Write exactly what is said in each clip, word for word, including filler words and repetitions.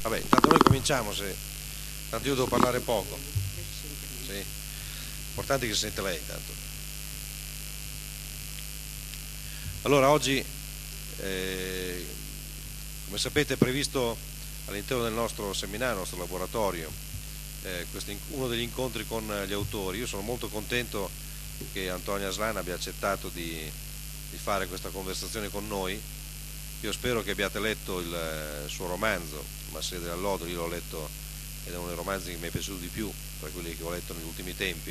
Vabbè, intanto noi cominciamo, se tanto io devo parlare poco. Sì. L'importante è che si sente lei intanto. Allora oggi, eh, come sapete, è previsto all'interno del nostro seminario, del nostro laboratorio, eh, questo, uno degli incontri con gli autori. Io sono molto contento che Antonia Aslan abbia accettato di, di fare questa conversazione con noi. Io spero che abbiate letto il, il suo romanzo, Ma sede della Lodoli. Io l'ho letto ed è uno dei romanzi che mi è piaciuto di più tra quelli che ho letto negli ultimi tempi,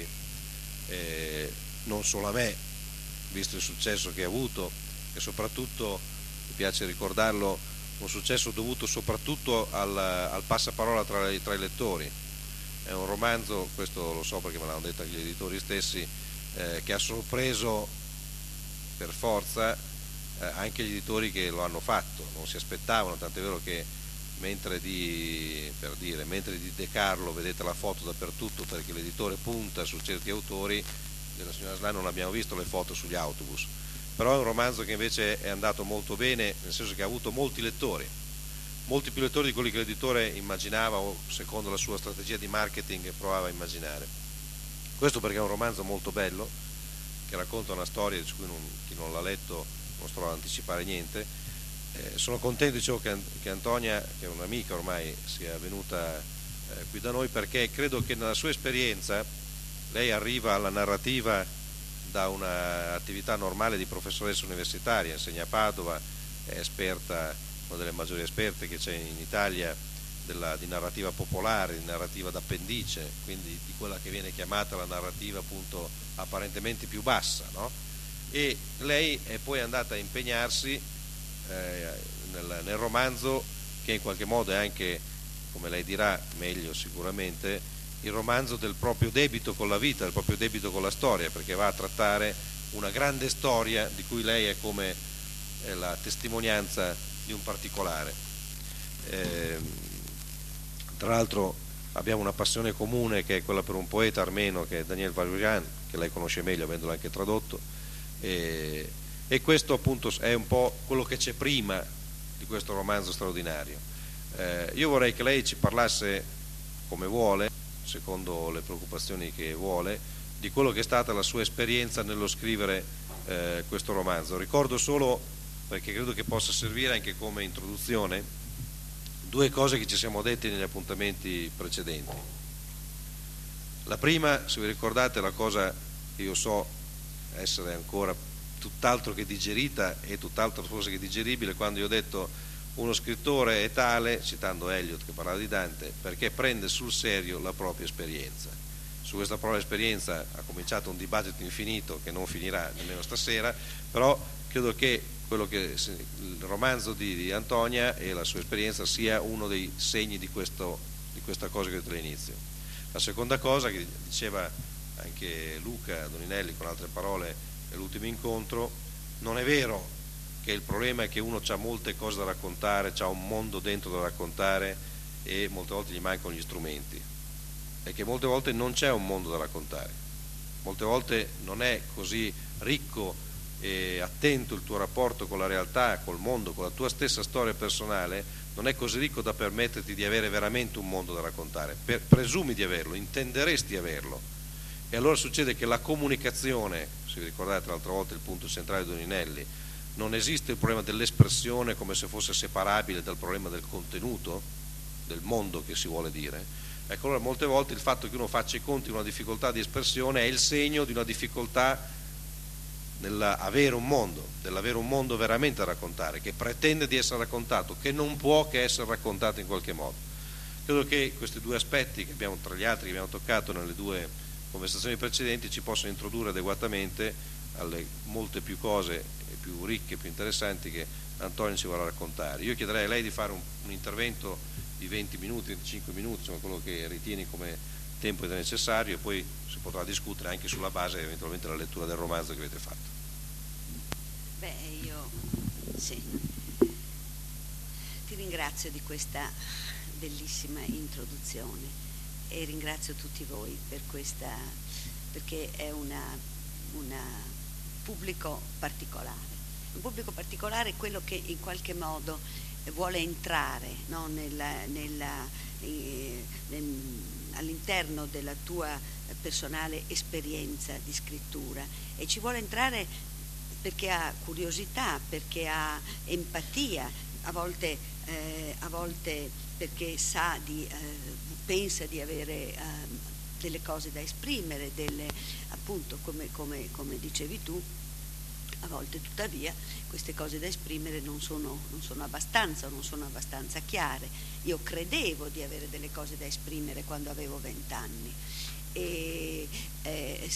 eh, non solo a me, visto il successo che ha avuto, e soprattutto, mi piace ricordarlo, un successo dovuto soprattutto al, al passaparola tra, tra i lettori. È un romanzo, questo lo so perché me l'hanno detto anche gli editori stessi, eh, che ha sorpreso per forza eh, anche gli editori che lo hanno fatto, non si aspettavano, tant'è vero che mentre di, per dire, mentre di De Carlo vedete la foto dappertutto perché l'editore punta su certi autori, della signora Aslan non abbiamo visto le foto sugli autobus. Però è un romanzo che invece è andato molto bene, nel senso che ha avuto molti lettori, molti più lettori di quelli che l'editore immaginava o secondo la sua strategia di marketing provava a immaginare. Questo perché è un romanzo molto bello, che racconta una storia di cui non, chi non l'ha letto non sto ad anticipare niente. Eh, sono contento, dicevo, che, che Antonia, che è un'amica ormai, sia venuta eh, qui da noi, perché credo che nella sua esperienza lei arriva alla narrativa da un'attività normale di professoressa universitaria, insegna a Padova, è esperta, una delle maggiori esperte che c'è in Italia della, di narrativa popolare, di narrativa d'appendice, quindi di quella che viene chiamata la narrativa appunto apparentemente più bassa, no? E lei è poi andata a impegnarsi eh, nel, nel romanzo, che in qualche modo è anche, come lei dirà meglio sicuramente, il romanzo del proprio debito con la vita, del proprio debito con la storia, perché va a trattare una grande storia di cui lei è come è la testimonianza di un particolare. Eh, tra l'altro abbiamo una passione comune che è quella per un poeta armeno che è Daniel Valurian, che lei conosce meglio avendolo anche tradotto, e, e questo appunto è un po' quello che c'è prima di questo romanzo straordinario. Eh, io vorrei che lei ci parlasse come vuole, secondo le preoccupazioni che vuole, di quello che è stata la sua esperienza nello scrivere eh, questo romanzo. Ricordo solo, perché credo che possa servire anche come introduzione, due cose che ci siamo detti negli appuntamenti precedenti. La prima, se vi ricordate, è la cosa che io so essere ancora tutt'altro che digerita e tutt'altro forse che digeribile, quando io ho detto uno scrittore è tale, citando Eliot che parlava di Dante, perché prende sul serio la propria esperienza. Su questa propria esperienza ha cominciato un dibattito infinito che non finirà nemmeno stasera, però credo che quello che il romanzo di, di Antonia e la sua esperienza sia uno dei segni di, questo, di questa cosa che ho detto all'inizio. La seconda cosa che diceva anche Luca Doninelli con altre parole nell'ultimo incontro, non è vero che il problema è che uno ha molte cose da raccontare, ha un mondo dentro da raccontare e molte volte gli mancano gli strumenti, è che molte volte non c'è un mondo da raccontare, molte volte non è così ricco e attento il tuo rapporto con la realtà, col mondo, con la tua stessa storia personale, non è così ricco da permetterti di avere veramente un mondo da raccontare. Per, presumi di averlo, intenderesti averlo, e allora succede che la comunicazione, se vi ricordate l'altra volta il punto centrale di Doninelli, non esiste il problema dell'espressione come se fosse separabile dal problema del contenuto, del mondo che si vuole dire. Ecco, allora molte volte il fatto che uno faccia i conti di una difficoltà di espressione è il segno di una difficoltà nell'avere un mondo, dell'avere un mondo veramente da raccontare, che pretende di essere raccontato, che non può che essere raccontato in qualche modo. Credo che questi due aspetti, che abbiamo, tra gli altri che abbiamo toccato nelle due conversazioni precedenti, ci possono introdurre adeguatamente alle molte più cose più ricche, più interessanti che Antonio ci vorrà raccontare. Io chiederei a lei di fare un, un intervento di venti minuti, venticinque minuti, insomma quello che ritieni come tempo necessario, e poi si potrà discutere anche sulla base eventualmente della lettura del romanzo che avete fatto. Beh, io sì, ti ringrazio di questa bellissima introduzione e ringrazio tutti voi per questa, perché è una, una pubblico particolare. Un pubblico particolare è quello che in qualche modo vuole entrare, no, nella, nella, eh, nel, all'interno della tua personale esperienza di scrittura, e ci vuole entrare perché ha curiosità, perché ha empatia, a volte, eh, a volte perché sa di, eh, pensa di avere eh, delle cose da esprimere, delle, appunto come, come, come dicevi tu, a volte tuttavia queste cose da esprimere non sono, non sono abbastanza, non sono abbastanza chiare. Io credevo di avere delle cose da esprimere quando avevo vent'anni e eh,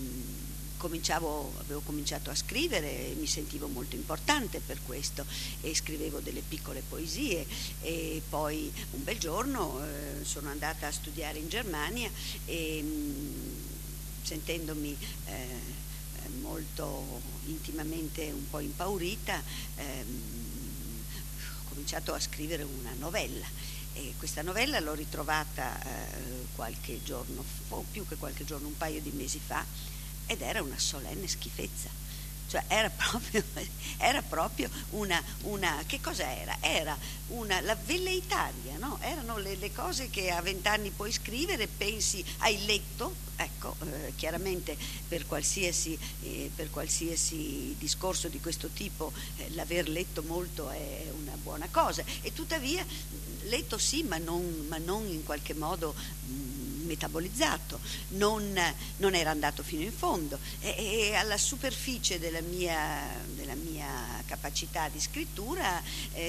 cominciavo, avevo cominciato a scrivere e mi sentivo molto importante per questo, e scrivevo delle piccole poesie, e poi un bel giorno eh, sono andata a studiare in Germania e mh, sentendomi eh, molto intimamente un po' impaurita, ehm, ho cominciato a scrivere una novella, e questa novella l'ho ritrovata eh, qualche giorno, o più che qualche giorno, un paio di mesi fa, ed era una solenne schifezza. Cioè era proprio, era proprio una, una, che cosa era? Era una, la velleitaria, no? Erano le, le cose che a vent'anni puoi scrivere, pensi, hai letto, ecco, eh, chiaramente per qualsiasi, eh, per qualsiasi discorso di questo tipo eh, l'aver letto molto è una buona cosa, e tuttavia letto sì, ma non, ma non in qualche modo mh, metabolizzato, non, non era andato fino in fondo, e, e alla superficie della mia, della mia capacità di scrittura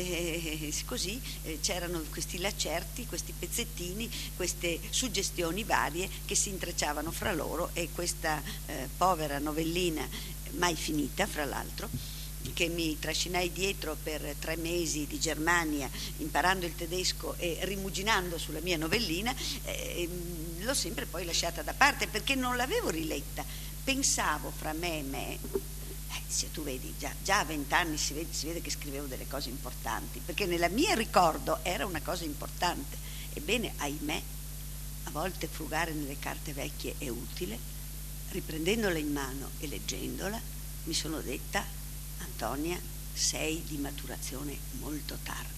eh, così eh, c'erano questi lacerti, questi pezzettini, queste suggestioni varie che si intrecciavano fra loro, e questa eh, povera novellina mai finita, fra l'altro, che mi trascinai dietro per tre mesi di Germania imparando il tedesco e rimuginando sulla mia novellina, eh, l'ho sempre poi lasciata da parte perché non l'avevo riletta. Pensavo fra me e me, eh, se tu vedi, già, già a vent'anni si vede, si vede che scrivevo delle cose importanti, perché nella mia ricordo era una cosa importante. Ebbene, ahimè, a volte frugare nelle carte vecchie è utile. Riprendendola in mano e leggendola, mi sono detta: Antonia, sei di maturazione molto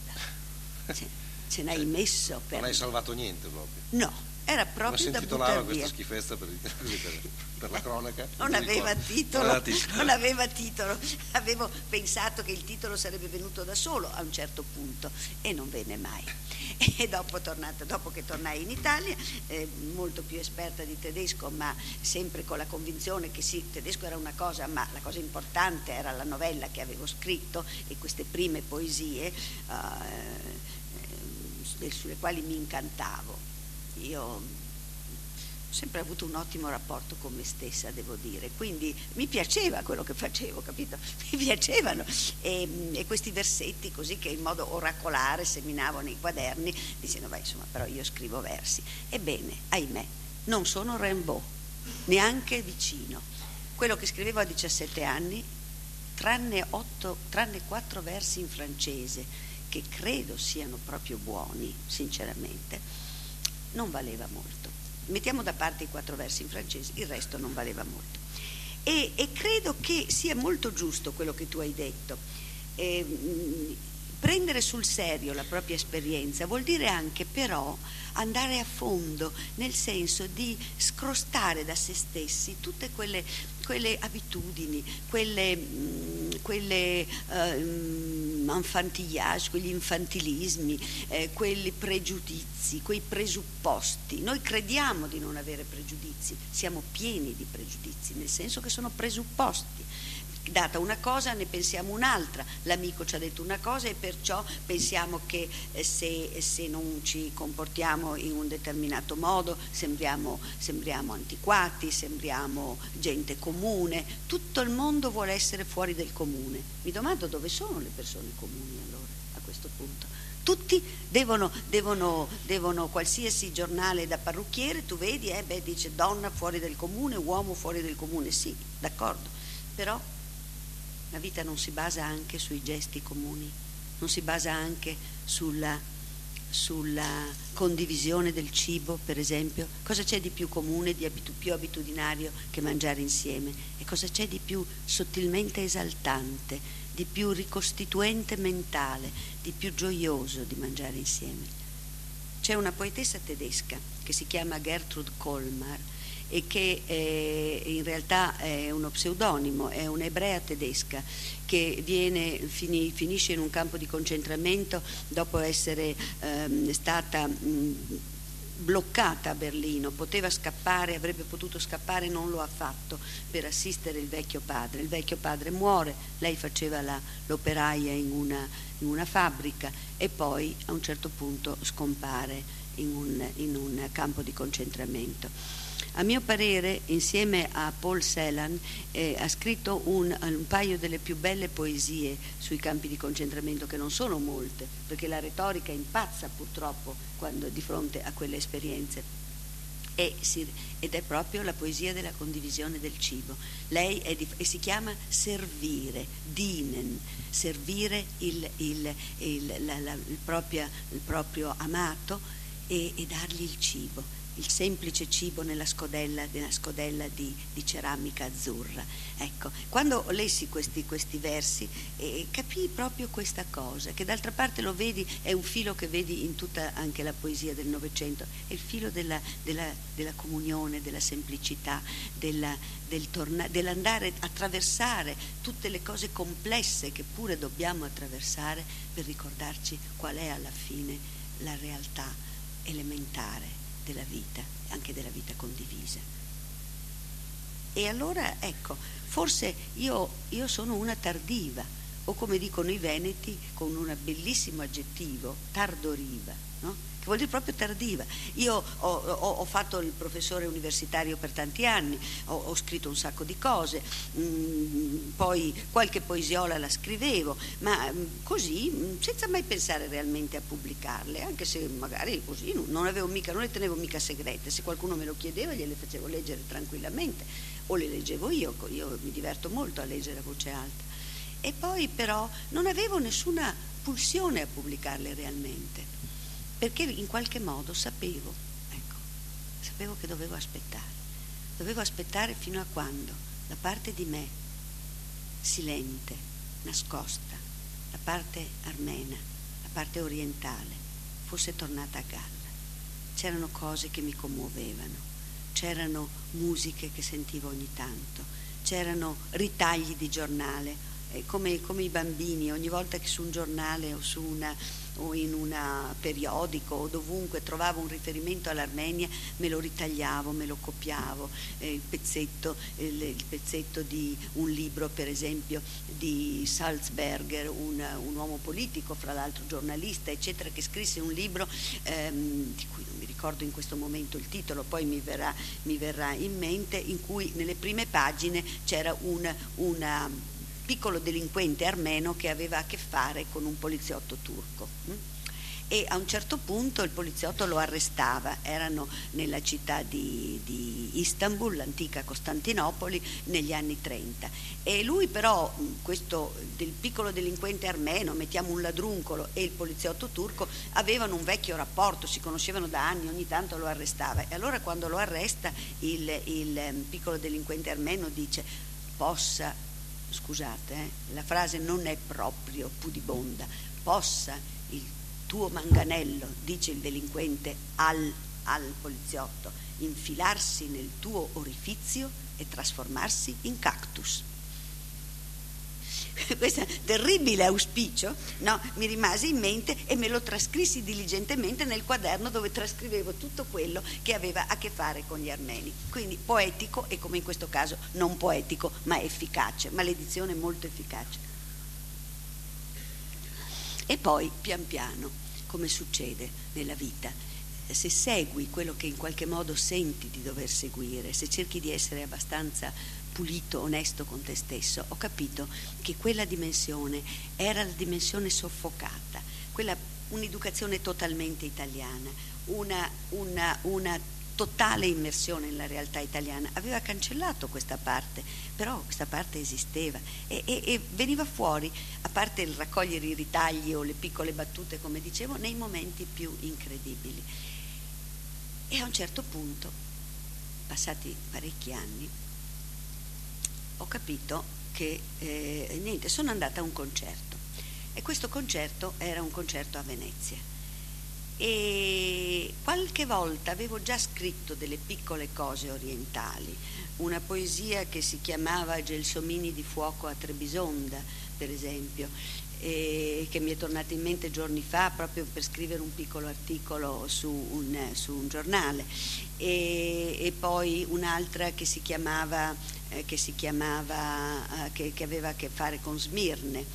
tarda. Ce, ce n'hai messo per... Non hai salvato niente proprio? No, era proprio da buttare via. Come si intitolava questa schifezza per, per, per la cronaca? Non aveva titolo, non, titolo. non aveva titolo. Avevo pensato che il titolo sarebbe venuto da solo a un certo punto e non venne mai. E dopo, tornata, dopo che tornai in Italia, eh, molto più esperta di tedesco, ma sempre con la convinzione che sì, il tedesco era una cosa, ma la cosa importante era la novella che avevo scritto e queste prime poesie uh, eh, sulle quali mi incantavo. Io ho sempre avuto un ottimo rapporto con me stessa, devo dire, quindi mi piaceva quello che facevo, capito? Mi piacevano, e, e questi versetti così che in modo oracolare seminavo nei quaderni dicendo: beh, insomma, però io scrivo versi. Ebbene, ahimè, non sono Rimbaud, neanche vicino. Quello che scrivevo a diciassette anni, tranne, otto, tranne quattro versi in francese, che credo siano proprio buoni, sinceramente, non valeva molto. Mettiamo da parte i quattro versi in francese, il resto non valeva molto. E, e credo che sia molto giusto quello che tu hai detto. Eh, mh, prendere sul serio la propria esperienza vuol dire anche però andare a fondo, nel senso di scrostare da se stessi tutte quelle, quelle abitudini, quelle, mh, quelle uh, enfantillage, quegli infantilismi, eh, quelli pregiudizi, quei presupposti. Noi crediamo di non avere pregiudizi, siamo pieni di pregiudizi, nel senso che sono presupposti. Data una cosa ne pensiamo un'altra, l'amico ci ha detto una cosa e perciò pensiamo che eh, se, se non ci comportiamo in un determinato modo sembriamo, sembriamo antiquati, sembriamo gente comune. Tutto il mondo vuole essere fuori del comune. Mi domando dove sono le persone comuni allora a questo punto. Tutti devono, devono, devono, qualsiasi giornale da parrucchiere, tu vedi, eh, beh, dice donna fuori del comune, uomo fuori del comune, sì, d'accordo, però la vita non si basa anche sui gesti comuni, non si basa anche sulla, sulla condivisione del cibo, per esempio. Cosa c'è di più comune, di abitu- più abitudinario che mangiare insieme? E cosa c'è di più sottilmente esaltante di più ricostituente mentale, di più gioioso di mangiare insieme? C'è una poetessa tedesca che si chiama Gertrud Kolmar e che è, in realtà è uno pseudonimo, è un'ebrea tedesca che viene, fini, finisce in un campo di concentramento dopo essere ehm, stata mh, bloccata a Berlino. Poteva scappare, avrebbe potuto scappare, non lo ha fatto per assistere il vecchio padre. Il vecchio padre muore, lei faceva la, l'operaia in una, in una fabbrica e poi a un certo punto scompare in un, in un campo di concentramento. A mio parere, insieme a Paul Celan, eh, ha scritto un, un paio delle più belle poesie sui campi di concentramento, che non sono molte, perché la retorica impazza purtroppo quando di fronte a quelle esperienze. E si, ed è proprio la poesia della condivisione del cibo. Lei è di, e si chiama servire, dienen, servire il, il, il, la, la, il, propria, il proprio amato e, e dargli il cibo. Il semplice cibo nella scodella, nella scodella di, di ceramica azzurra. Ecco, quando lessi questi, questi versi eh, capii proprio questa cosa, che d'altra parte lo vedi, è un filo che vedi in tutta anche la poesia del Novecento, è il filo della, della, della comunione, della semplicità, della, del torna, dell'andare a attraversare tutte le cose complesse che pure dobbiamo attraversare per ricordarci qual è alla fine la realtà elementare della vita, anche della vita condivisa. E allora ecco, forse io, io sono una tardiva, o come dicono i veneti con un bellissimo aggettivo, tardoriva, no? Che vuol dire proprio tardiva. Io ho, ho, ho fatto il professore universitario per tanti anni, ho, ho scritto un sacco di cose, mh, poi qualche poesiola la scrivevo, ma mh, così, mh, senza mai pensare realmente a pubblicarle, anche se magari così non, non avevo mica, non le tenevo mica segrete, se qualcuno me lo chiedeva gliele facevo leggere tranquillamente, o le leggevo io, io mi diverto molto a leggere a voce alta. E poi però non avevo nessuna pulsione a pubblicarle realmente, perché in qualche modo sapevo, ecco, sapevo che dovevo aspettare, dovevo aspettare fino a quando la parte di me, silente, nascosta, la parte armena, la parte orientale, fosse tornata a galla. C'erano cose che mi commuovevano, c'erano musiche che sentivo ogni tanto, c'erano ritagli di giornale, eh, come, come i bambini, ogni volta che su un giornale o su una o in un periodico o dovunque trovavo un riferimento all'Armenia, me lo ritagliavo, me lo copiavo, eh, il pezzetto il, il pezzetto di un libro, per esempio di Salzberger, un, un uomo politico, fra l'altro giornalista eccetera, che scrisse un libro ehm, di cui non mi ricordo in questo momento il titolo, poi mi verrà, mi verrà in mente, in cui nelle prime pagine c'era un, una piccolo delinquente armeno che aveva a che fare con un poliziotto turco, e a un certo punto il poliziotto lo arrestava. Erano nella città di, di Istanbul, l'antica Costantinopoli, negli anni trenta, e lui però, questo del piccolo delinquente armeno, mettiamo un ladruncolo, e il poliziotto turco avevano un vecchio rapporto, si conoscevano da anni, ogni tanto lo arrestava, e allora quando lo arresta il, il piccolo delinquente armeno dice: possa scusate, eh, la frase non è proprio pudibonda, possa il tuo manganello, dice il delinquente al, al poliziotto, infilarsi nel tuo orifizio e trasformarsi in cactus. Questo terribile auspicio, no, mi rimase in mente e me lo trascrissi diligentemente nel quaderno dove trascrivevo tutto quello che aveva a che fare con gli armeni. Quindi poetico, e come in questo caso non poetico ma efficace, maledizione molto efficace. E poi pian piano, come succede nella vita, se segui quello che in qualche modo senti di dover seguire, se cerchi di essere abbastanza pulito, onesto con te stesso, ho capito che quella dimensione era la dimensione soffocata, quella, un'educazione totalmente italiana, una, una, una totale immersione nella realtà italiana aveva cancellato questa parte, però questa parte esisteva e, e, e veniva fuori, a parte il raccogliere i ritagli o le piccole battute, come dicevo, nei momenti più incredibili. E a un certo punto, passati parecchi anni, ho capito che eh, niente, sono andata a un concerto, e questo concerto era un concerto a Venezia, e qualche volta avevo già scritto delle piccole cose orientali, una poesia che si chiamava Gelsomini di fuoco a Trebisonda, per esempio, e che mi è tornata in mente giorni fa proprio per scrivere un piccolo articolo su un, su un giornale, e, e poi un'altra che si chiamava, eh, che, si chiamava eh, che, che aveva a che fare con Smirne,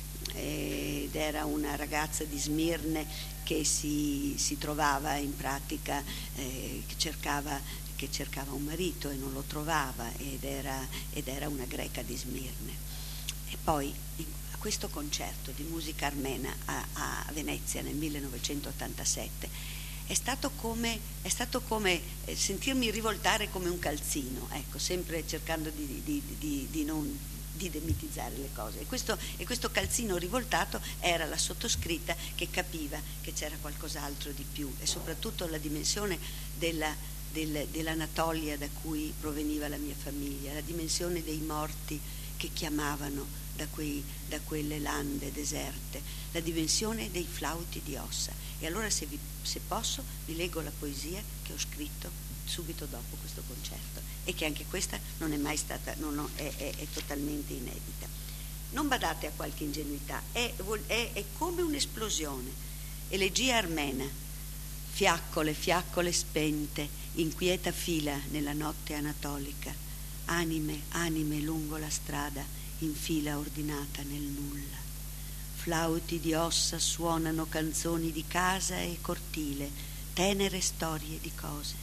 ed era una ragazza di Smirne che si, si trovava in pratica, eh, che cercava che cercava un marito e non lo trovava, ed era, ed era una greca di Smirne. E poi in, a questo concerto di musica armena a, a Venezia nel millenovecentottantasette è stato come, è stato come eh, sentirmi rivoltare come un calzino, ecco, sempre cercando di, di, di, di non di demitizzare le cose, e questo, e questo calzino rivoltato era la sottoscritta, che capiva che c'era qualcos'altro di più, e soprattutto la dimensione della, del, dell'Anatolia da cui proveniva la mia famiglia, la dimensione dei morti che chiamavano da, quei, da quelle lande deserte, la dimensione dei flauti di ossa. E allora se, vi, se posso vi leggo la poesia che ho scritto subito dopo questo concerto, e che anche questa non è mai stata, non ho, è, è, è totalmente inedita. Non badate a qualche ingenuità, è, è, è come un'esplosione. Elegia armena, fiaccole, fiaccole spente, in quieta fila nella notte anatolica, anime, anime lungo la strada, in fila ordinata nel nulla. Flauti di ossa suonano canzoni di casa e cortile, tenere storie di cose.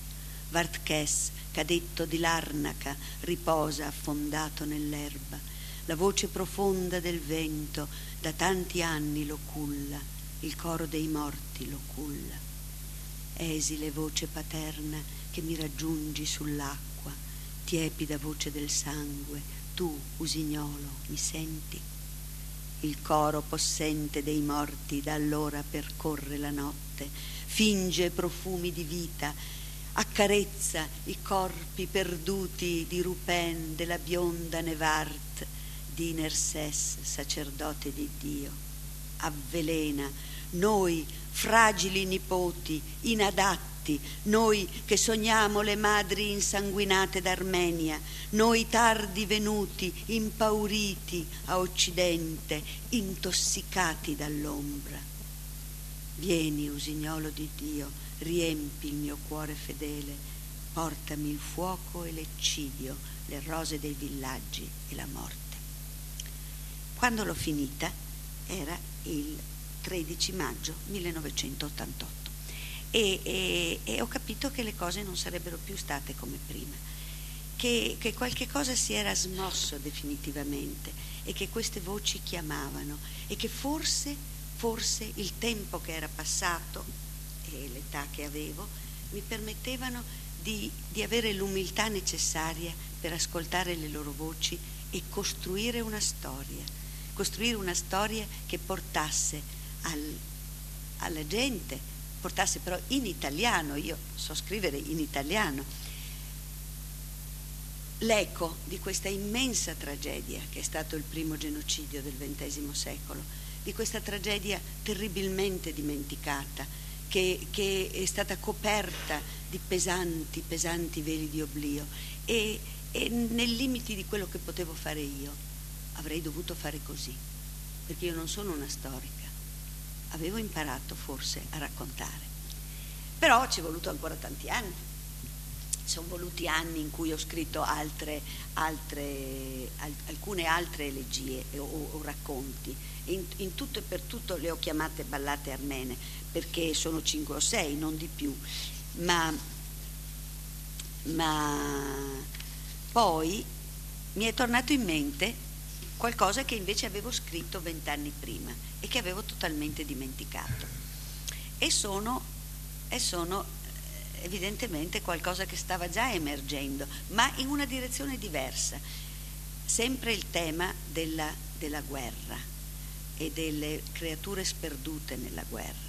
Vartkes, cadetto di Larnaca, riposa affondato nell'erba. La voce profonda del vento da tanti anni lo culla, il coro dei morti lo culla. Esile voce paterna che mi raggiungi sull'acqua, tiepida voce del sangue, tu, usignolo, mi senti? Il coro possente dei morti da allora percorre la notte, finge profumi di vita, accarezza i corpi perduti di Rupen, della bionda Nevart, di Nerses, sacerdote di Dio. Avvelena noi, fragili nipoti, inadatti, noi che sogniamo le madri insanguinate d'Armenia, noi tardi venuti, impauriti a Occidente, intossicati dall'ombra. Vieni, usignolo di Dio, riempi il mio cuore fedele, portami il fuoco e l'eccidio, le rose dei villaggi e la morte. Quando l'ho finita era il tredici maggio millenovecentottantotto, e, e, e ho capito che le cose non sarebbero più state come prima, che, che qualche cosa si era smosso definitivamente, e che queste voci chiamavano, e che forse, forse il tempo che era passato e l'età che avevo mi permettevano di, di avere l'umiltà necessaria per ascoltare le loro voci e costruire una storia, costruire una storia che portasse al, alla gente, portasse però in italiano, io so scrivere in italiano, l'eco di questa immensa tragedia che è stato il primo genocidio del ventesimo secolo, di questa tragedia terribilmente dimenticata, Che, che è stata coperta di pesanti, pesanti veli di oblio, e, e nei limiti di quello che potevo fare io avrei dovuto fare così, perché io non sono una storica, avevo imparato forse a raccontare, però ci è voluto ancora tanti anni, sono voluti anni in cui ho scritto altre, altre, al, alcune altre elegie o, o racconti, in, in tutto e per tutto le ho chiamate ballate armene, perché sono cinque o sei, non di più, ma, ma poi mi è tornato in mente qualcosa che invece avevo scritto vent'anni prima e che avevo totalmente dimenticato, e sono, e sono evidentemente qualcosa che stava già emergendo, ma in una direzione diversa, sempre il tema della, della guerra e delle creature sperdute nella guerra.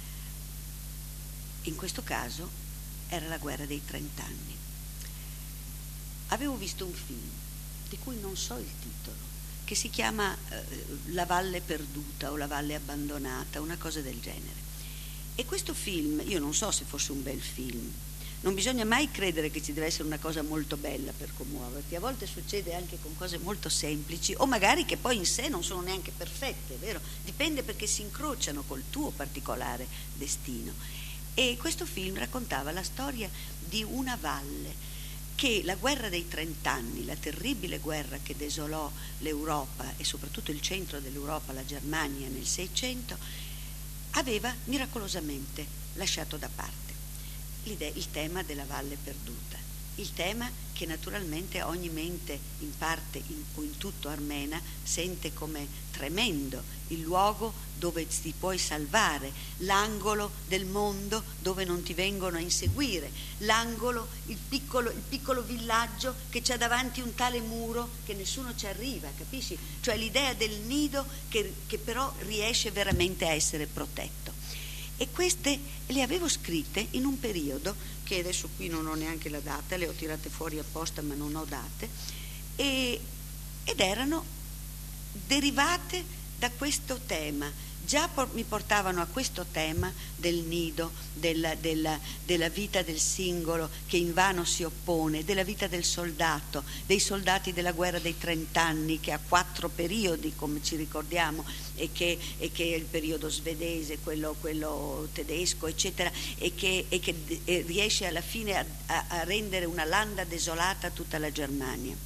In questo caso era la guerra dei trent'anni. Avevo visto un film di cui non so il titolo, che si chiama eh, La Valle Perduta o La Valle Abbandonata, una cosa del genere. E questo film, io non so se fosse un bel film, non bisogna mai credere che ci deve essere una cosa molto bella per commuoverti, a volte succede anche con cose molto semplici o magari che poi in sé non sono neanche perfette, vero? Dipende, perché si incrociano col tuo particolare destino. E questo film raccontava la storia di una valle che la guerra dei trent'anni, la terribile guerra che desolò l'Europa e soprattutto il centro dell'Europa, la Germania, nel Seicento, aveva miracolosamente lasciato da parte il tema della valle perduta, il tema che naturalmente ogni mente in parte in, o in tutto armena sente come tremendo, il luogo dove ti puoi salvare, l'angolo del mondo dove non ti vengono a inseguire, l'angolo, il piccolo, il piccolo villaggio che c'ha davanti un tale muro che nessuno ci arriva, capisci? Cioè l'idea del nido che, che però riesce veramente a essere protetto. E queste le avevo scritte in un periodo che adesso qui non ho neanche la data, le ho tirate fuori apposta ma non ho date, e, ed erano derivate da questo tema. Già por- mi portavano a questo tema del nido, della, della, della vita del singolo che invano si oppone, della vita del soldato, dei soldati della guerra dei trent'anni che ha quattro periodi, come ci ricordiamo, e che, e che è il periodo svedese, quello, quello tedesco, eccetera, e che, e che e riesce alla fine a, a, a rendere una landa desolata a tutta la Germania.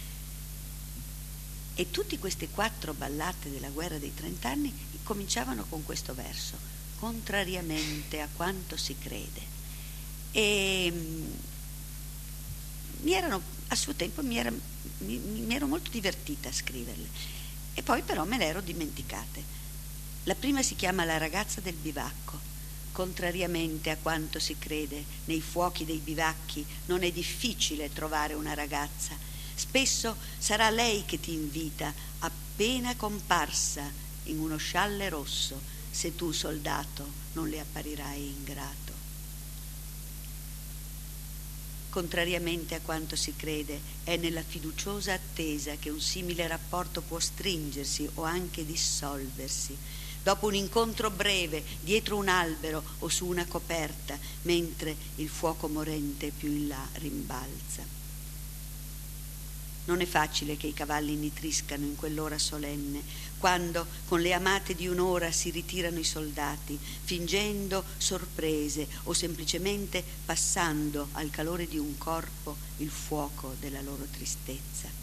E tutte queste quattro ballate della guerra dei trent'anni cominciavano con questo verso: contrariamente a quanto si crede. E mi erano, a suo tempo mi, era, mi, mi ero molto divertita a scriverle, e poi però me le ero dimenticate. La prima si chiama La ragazza del bivacco. Contrariamente a quanto si crede, nei fuochi dei bivacchi non è difficile trovare una ragazza. Spesso sarà lei che ti invita, appena comparsa in uno scialle rosso, se tu, soldato, non le apparirai ingrato. Contrariamente a quanto si crede, è nella fiduciosa attesa che un simile rapporto può stringersi o anche dissolversi, dopo un incontro breve, dietro un albero o su una coperta, mentre il fuoco morente più in là rimbalza. Non è facile che i cavalli nitriscano in quell'ora solenne, quando con le amate di un'ora si ritirano i soldati, fingendo sorprese o semplicemente passando al calore di un corpo il fuoco della loro tristezza.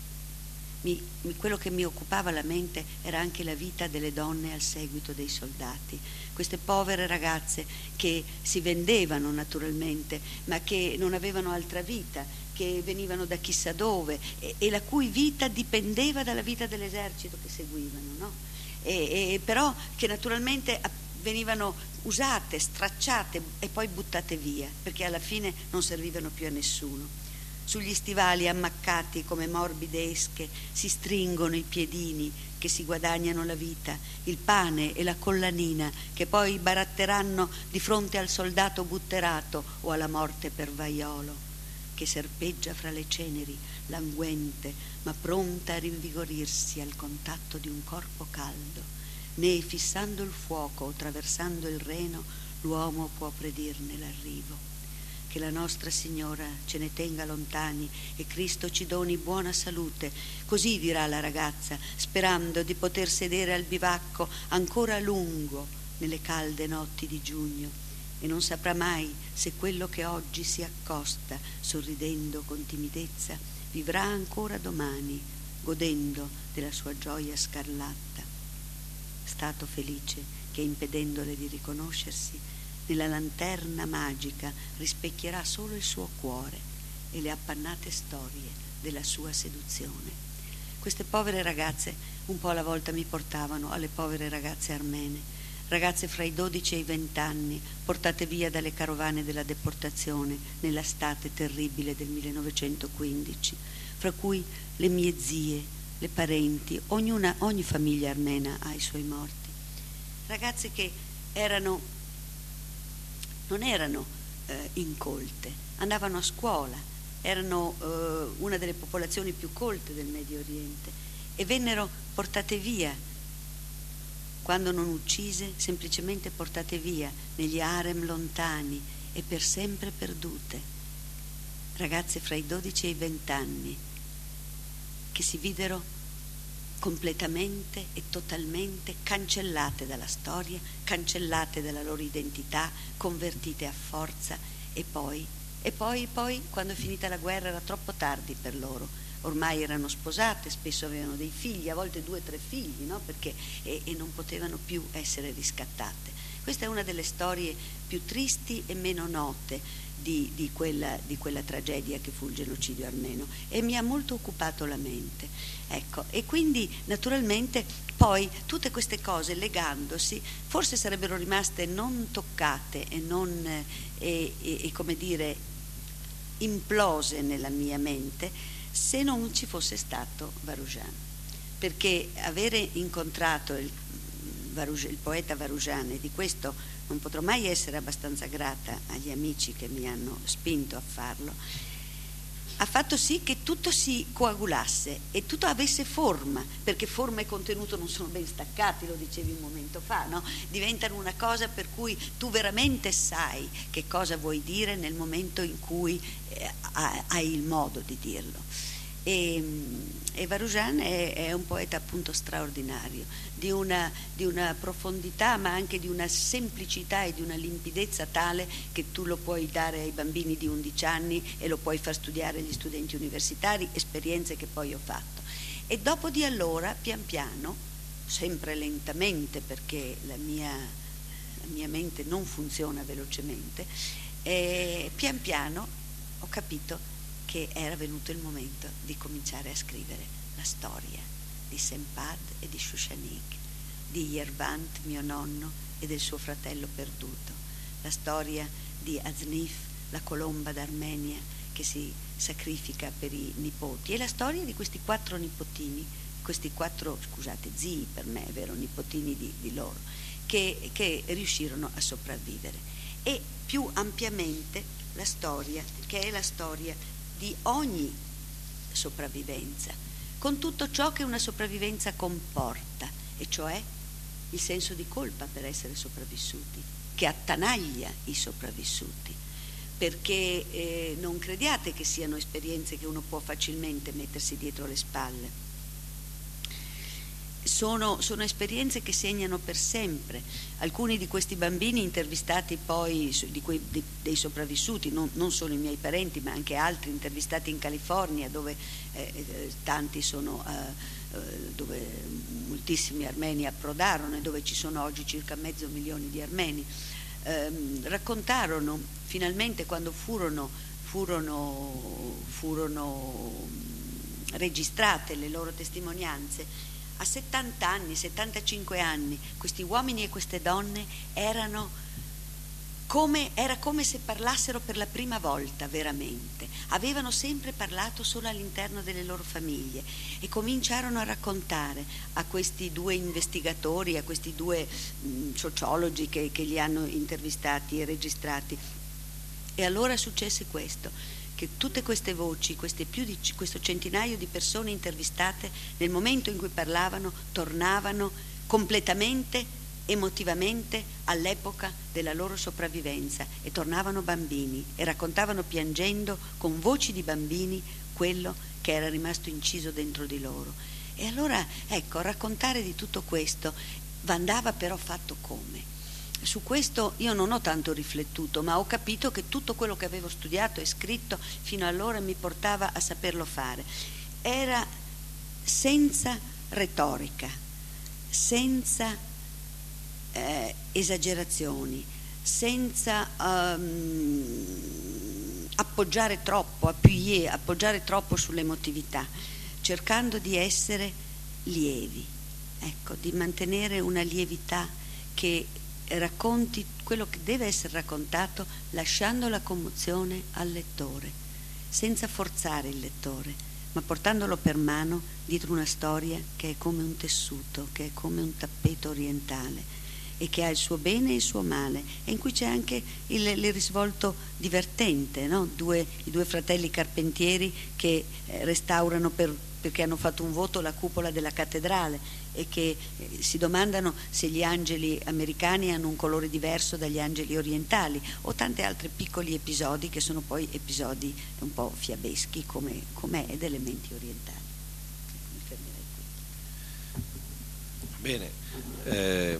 Mi, quello che mi occupava la mente era anche la vita delle donne al seguito dei soldati, queste povere ragazze che si vendevano naturalmente, ma che non avevano altra vita, che venivano da chissà dove e, e la cui vita dipendeva dalla vita dell'esercito che seguivano, no? E, e però che naturalmente venivano usate, stracciate e poi buttate via, perché alla fine non servivano più a nessuno. Sugli stivali ammaccati come morbide esche si stringono i piedini che si guadagnano la vita, il pane e la collanina che poi baratteranno di fronte al soldato butterato o alla morte per vaiolo, che serpeggia fra le ceneri, languente ma pronta a rinvigorirsi al contatto di un corpo caldo. Né fissando il fuoco o traversando il Reno l'uomo può predirne l'arrivo. Che la Nostra Signora ce ne tenga lontani e Cristo ci doni buona salute, così dirà la ragazza, sperando di poter sedere al bivacco ancora a lungo nelle calde notti di giugno, e non saprà mai se quello che oggi si accosta, sorridendo con timidezza, vivrà ancora domani, godendo della sua gioia scarlatta. Stato felice che, impedendole di riconoscersi, nella lanterna magica rispecchierà solo il suo cuore e le appannate storie della sua seduzione. Queste povere ragazze un po' alla volta mi portavano alle povere ragazze armene, ragazze fra i dodici e i venti anni, portate via dalle carovane della deportazione nella estate terribile del millenovecentoquindici, fra cui le mie zie, le parenti, ognuna, ogni famiglia armena ha i suoi morti. Ragazze che erano non erano eh, incolte, andavano a scuola, erano eh, una delle popolazioni più colte del Medio Oriente e vennero portate via, quando non uccise, semplicemente portate via negli harem lontani e per sempre perdute. Ragazze fra i dodici e i venti anni che si videro completamente e totalmente cancellate dalla storia, cancellate dalla loro identità, convertite a forza e poi, e poi, poi quando è finita la guerra era troppo tardi per loro, ormai erano sposate, spesso avevano dei figli, a volte due o tre figli, no? Perché, e, e non potevano più essere riscattate. Questa è una delle storie più tristi e meno note di, di, quella, di quella tragedia che fu il genocidio armeno e mi ha molto occupato la mente. Ecco, e quindi naturalmente poi tutte queste cose legandosi forse sarebbero rimaste non toccate e non e, e, e come dire implose nella mia mente se non ci fosse stato Varoujan, perché avere incontrato il, il poeta Varoujan, e di questo non potrò mai essere abbastanza grata agli amici che mi hanno spinto a farlo, ha fatto sì che tutto si coagulasse e tutto avesse forma, perché forma e contenuto non sono ben staccati, lo dicevi un momento fa, no? Diventano una cosa per cui tu veramente sai che cosa vuoi dire nel momento in cui eh, hai il modo di dirlo. E, e Varoujan è, è un poeta appunto straordinario, di una, di una profondità ma anche di una semplicità e di una limpidezza tale che tu lo puoi dare ai bambini di undici anni e lo puoi far studiare agli studenti universitari, esperienze che poi ho fatto. E dopo di allora, pian piano, sempre lentamente perché la mia, la mia mente non funziona velocemente, e pian piano ho capito che era venuto il momento di cominciare a scrivere la storia di Sempad e di Shushanik, di Yervant, mio nonno, e del suo fratello perduto, la storia di Aznif, la colomba d'Armenia che si sacrifica per i nipoti, e la storia di questi quattro nipotini, questi quattro, scusate, zii per me, vero, nipotini di, di loro, che, che riuscirono a sopravvivere. E più ampiamente la storia, che è la storia di ogni sopravvivenza, con tutto ciò che una sopravvivenza comporta, e cioè il senso di colpa per essere sopravvissuti, che attanaglia i sopravvissuti, perché eh, non crediate che siano esperienze che uno può facilmente mettersi dietro le spalle. Sono, sono esperienze che segnano per sempre. Alcuni di questi bambini intervistati poi, di quei, di, dei sopravvissuti, non, non solo i miei parenti ma anche altri intervistati in California, dove eh, tanti sono, eh, dove moltissimi armeni approdarono e dove ci sono oggi circa mezzo milione di armeni, eh, raccontarono finalmente quando furono, furono, furono registrate le loro testimonianze. A settanta anni, settantacinque anni, questi uomini e queste donne erano come, era come se parlassero per la prima volta veramente. Avevano sempre parlato solo all'interno delle loro famiglie e cominciarono a raccontare a questi due investigatori, a questi due mh, sociologi che, che li hanno intervistati e registrati. E allora successe questo, che tutte queste voci, queste più di, questo centinaio di persone intervistate, nel momento in cui parlavano, tornavano completamente, emotivamente all'epoca della loro sopravvivenza e tornavano bambini e raccontavano piangendo con voci di bambini quello che era rimasto inciso dentro di loro. E allora, ecco, raccontare di tutto questo andava però fatto come? Su questo io non ho tanto riflettuto, ma ho capito che tutto quello che avevo studiato e scritto fino allora mi portava a saperlo fare. Era senza retorica, senza eh, esagerazioni, senza um, appoggiare troppo, appuyer, appoggiare troppo sull'emotività, cercando di essere lievi, ecco, di mantenere una lievità che racconti quello che deve essere raccontato, lasciando la commozione al lettore, senza forzare il lettore, ma portandolo per mano dietro una storia che è come un tessuto, che è come un tappeto orientale e che ha il suo bene e il suo male, e in cui c'è anche il, il risvolto divertente, no? Due, i due fratelli carpentieri che eh, restaurano per, perché hanno fatto un voto la cupola della cattedrale e che eh, si domandano se gli angeli americani hanno un colore diverso dagli angeli orientali, o tanti altri piccoli episodi che sono poi episodi un po' fiabeschi come, come è delle menti orientali. Mi fermerei qui. Bene, eh,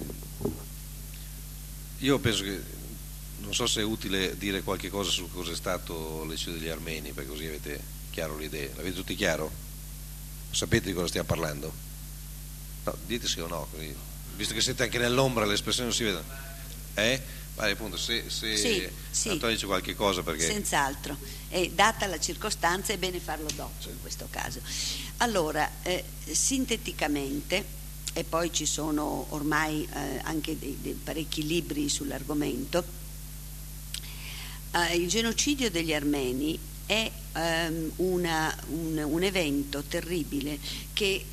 io penso che, non so se è utile dire qualche cosa su cosa è stato l'eccidio degli armeni, perché così avete chiaro l'idea. L'avete tutti chiaro? Sapete di cosa stiamo parlando? No, dite sì o no, così. Visto che siete anche nell'ombra, le espressioni non si vedono. Eh? Vale, appunto, se, se sì, sì. Antonio dice qualche cosa, perché... Senz'altro, e data la circostanza è bene farlo dopo in questo caso. Allora, eh, sinteticamente, e poi ci sono ormai eh, anche dei, dei parecchi libri sull'argomento, eh, il genocidio degli armeni è um, una, un, un evento terribile che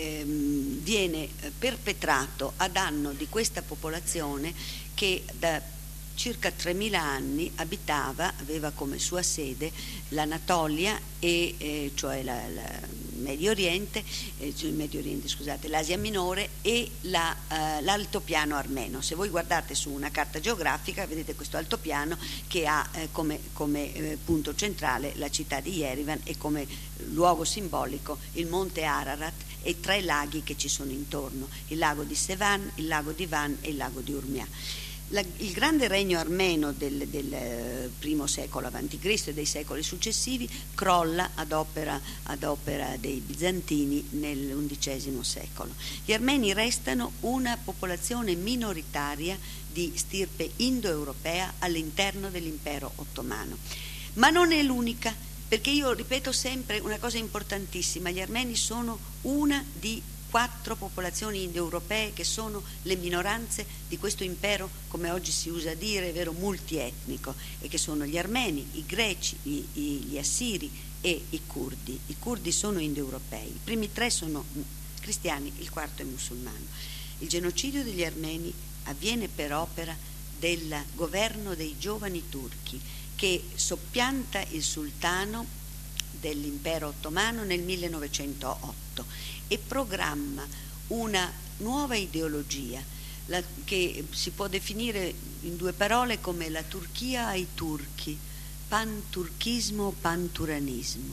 um, viene perpetrato a danno di questa popolazione che da circa tremila anni abitava, aveva come sua sede l'Anatolia, e, eh, cioè la, la Medio Oriente, eh, il Medio Oriente, scusate, l'Asia Minore e la, eh, l'altopiano armeno. Se voi guardate su una carta geografica vedete questo altopiano che ha eh, come, come eh, punto centrale la città di Yerevan e come luogo simbolico il monte Ararat e tre laghi che ci sono intorno, il lago di Sevan, il lago di Van e il lago di Urmia. La, il grande regno armeno del, del primo secolo avanti Cristo e dei secoli successivi crolla ad opera, ad opera dei bizantini nell'undicesimo secolo. Gli armeni restano una popolazione minoritaria di stirpe indoeuropea all'interno dell'impero ottomano, ma non è l'unica, perché io ripeto sempre una cosa importantissima: gli armeni sono una di quattro popolazioni indoeuropee che sono le minoranze di questo impero, come oggi si usa dire, vero, multietnico, e che sono gli armeni, i greci, i, i, gli assiri e i curdi. I curdi sono indoeuropei, i primi tre sono cristiani, il quarto è musulmano. Il genocidio degli armeni avviene per opera del governo dei giovani turchi, che soppianta il sultano dell'impero ottomano nel millenovecentootto e programma una nuova ideologia la, che si può definire in due parole come la Turchia ai turchi, panturchismo o panturanismo.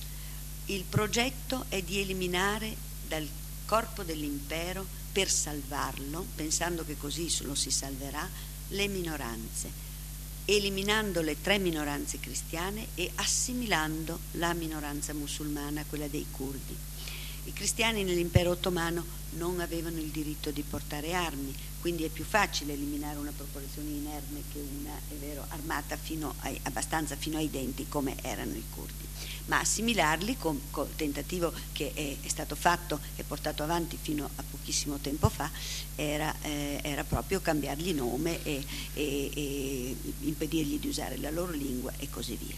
Il progetto è di eliminare dal corpo dell'impero, per salvarlo, pensando che così lo si salverà, le minoranze, eliminando le tre minoranze cristiane e assimilando la minoranza musulmana, quella dei curdi. I cristiani nell'impero ottomano non avevano il diritto di portare armi, quindi è più facile eliminare una popolazione inerme che una, è vero, armata fino ai, abbastanza fino ai denti come erano i curdi. Ma assimilarli, con il tentativo che è, è stato fatto e portato avanti fino a pochissimo tempo fa, era, eh, era proprio cambiargli nome e, e, e impedirgli di usare la loro lingua e così via.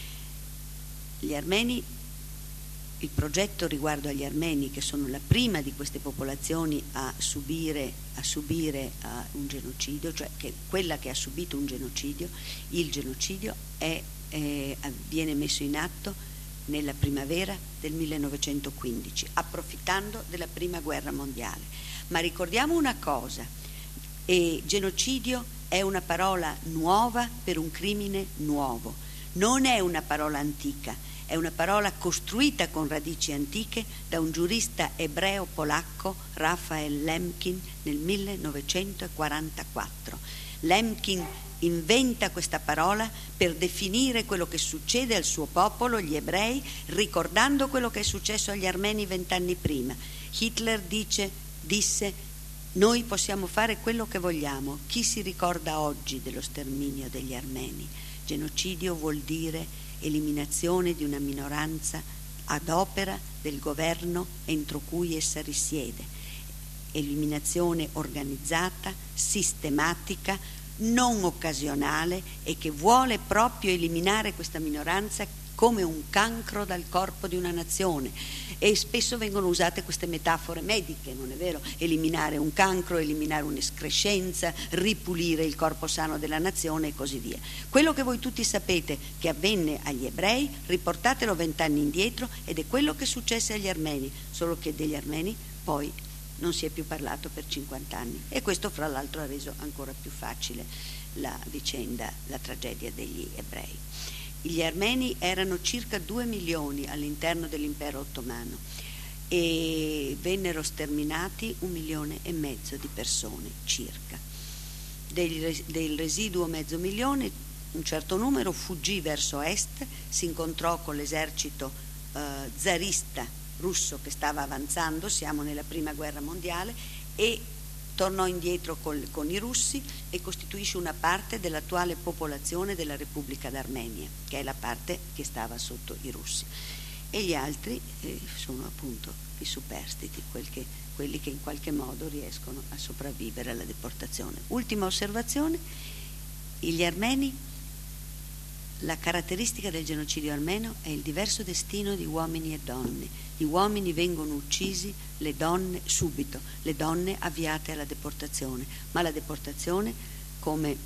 Gli armeni, il progetto riguardo agli armeni, che sono la prima di queste popolazioni a subire, a subire uh, un genocidio, cioè che quella che ha subito un genocidio, il genocidio è, eh, viene messo in atto nella primavera del millenovecentoquindici, approfittando della prima guerra mondiale. Ma ricordiamo una cosa: e genocidio è una parola nuova per un crimine nuovo, non è una parola antica, è una parola costruita con radici antiche da un giurista ebreo polacco, Raphael Lemkin, nel millenovecentoquarantaquattro. Lemkin inventa questa parola per definire quello che succede al suo popolo, gli ebrei, ricordando quello che è successo agli armeni vent'anni prima. Hitler dice, disse: noi possiamo fare quello che vogliamo, chi si ricorda oggi dello sterminio degli armeni? Genocidio vuol dire eliminazione di una minoranza ad opera del governo entro cui essa risiede, eliminazione organizzata, sistematica, non occasionale, e che vuole proprio eliminare questa minoranza come un cancro dal corpo di una nazione, e spesso vengono usate queste metafore mediche, non è vero? Eliminare un cancro, eliminare un'escrescenza, ripulire il corpo sano della nazione e così via. Quello che voi tutti sapete che avvenne agli ebrei, riportatelo vent'anni indietro, ed è quello che successe agli armeni, solo che degli armeni poi non si è più parlato per cinquanta anni, e questo fra l'altro ha reso ancora più facile la vicenda, la tragedia degli ebrei. Gli armeni erano circa due milioni all'interno dell'impero ottomano e vennero sterminati un milione e mezzo di persone circa. Del, del residuo mezzo milione, un certo numero fuggì verso est, si incontrò con l'esercito eh, zarista russo che stava avanzando, siamo nella prima guerra mondiale, e tornò indietro col, con i russi e costituisce una parte dell'attuale popolazione della Repubblica d'Armenia, che è la parte che stava sotto i russi, e gli altri eh, sono appunto i superstiti, quel che, quelli che in qualche modo riescono a sopravvivere alla deportazione. Ultima osservazione: gli armeni, la caratteristica del genocidio armeno è il diverso destino di uomini e donne. Gli uomini vengono uccisi, le donne subito, le donne avviate alla deportazione, ma la deportazione, come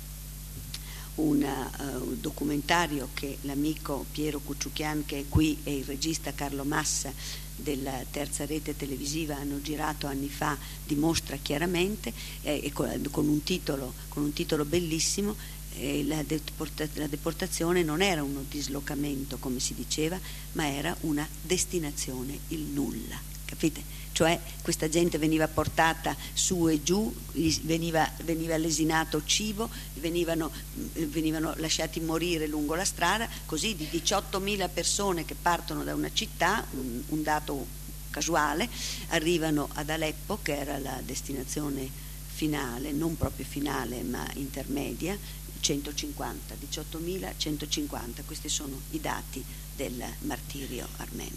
un uh, documentario che l'amico Piero Cucciuchian, che è qui, e il regista Carlo Massa della terza rete televisiva hanno girato anni fa, dimostra chiaramente, eh, e con, con, un titolo, con un titolo bellissimo. Eh, la, deporta- la deportazione non era uno dislocamento come si diceva, ma era una destinazione, il nulla, capite? Cioè questa gente veniva portata su e giù, gli veniva, veniva lesinato cibo, venivano, venivano lasciati morire lungo la strada. Così di diciottomila persone che partono da una città, un, un dato casuale, arrivano ad Aleppo, che era la destinazione finale, non proprio finale ma intermedia, centocinquanta, diciottomila centocinquanta, questi sono i dati del martirio armeno.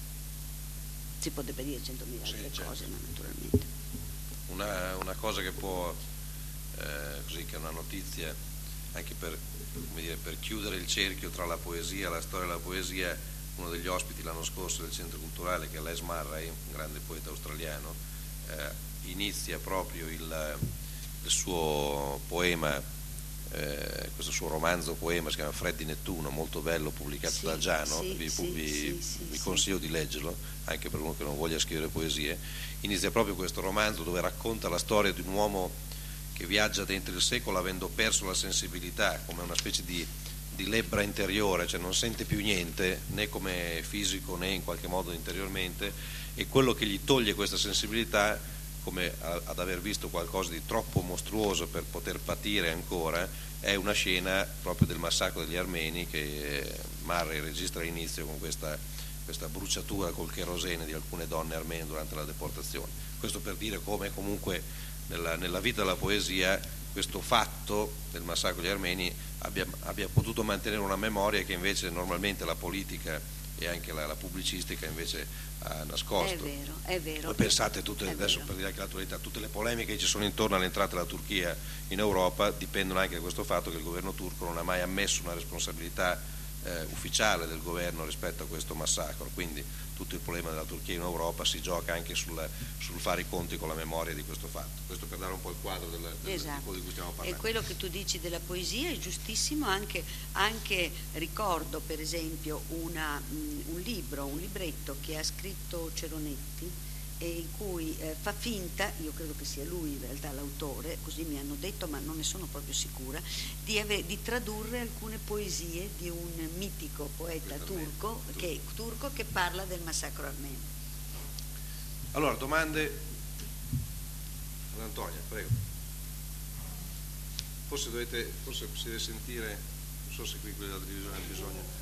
Si potrebbe dire centomila altre sì, cose, certo. Ma naturalmente. Una, una cosa che può, eh, così che è una notizia, anche per, come dire, per chiudere il cerchio tra la poesia, la storia e la poesia, uno degli ospiti l'anno scorso del Centro Culturale, che è Les Murray, un grande poeta australiano, eh, inizia proprio il, il suo poema, Eh, questo suo romanzo poema si chiama Freddi Nettuno, molto bello, pubblicato sì, da Giano, sì, vi, sì, vi, sì, vi sì, consiglio sì. di leggerlo, anche per uno che non voglia scrivere poesie. Inizia proprio questo romanzo dove racconta la storia di un uomo che viaggia dentro il secolo avendo perso la sensibilità, come una specie di, di lebbra interiore, cioè non sente più niente, né come fisico né in qualche modo interiormente, e quello che gli toglie questa sensibilità, come ad aver visto qualcosa di troppo mostruoso per poter patire ancora, è una scena proprio del massacro degli armeni che Murray registra all'inizio con questa, questa bruciatura col cherosene di alcune donne armene durante la deportazione. Questo per dire come comunque nella, nella vita della poesia questo fatto del massacro degli armeni abbia, abbia potuto mantenere una memoria che invece normalmente la politica e anche la, la pubblicistica invece ha nascosto. È vero, è vero. Voi pensate tutte, adesso vero. per dire anche l'attualità, tutte le polemiche che ci sono intorno all'entrata della Turchia in Europa dipendono anche da questo fatto che il governo turco non ha mai ammesso una responsabilità eh, ufficiale del governo rispetto a questo massacro, quindi tutto il problema della Turchia in Europa si gioca anche sul, sul fare i conti con la memoria di questo fatto. Questo per dare un po' il quadro del, del esatto. di cui stiamo parlando. E quello che tu dici della poesia è giustissimo, anche, anche ricordo per esempio una, un libro, un libretto che ha scritto Ceronetti, e in cui eh, fa finta, io credo che sia lui in realtà l'autore, così mi hanno detto ma non ne sono proprio sicura, di, ave, di tradurre alcune poesie di un mitico poeta turco che, turco che parla del massacro armeno. Allora, domande? Antonia, prego. Forse dovete, forse si deve sentire, non so se qui quelli della televisione hanno bisogno.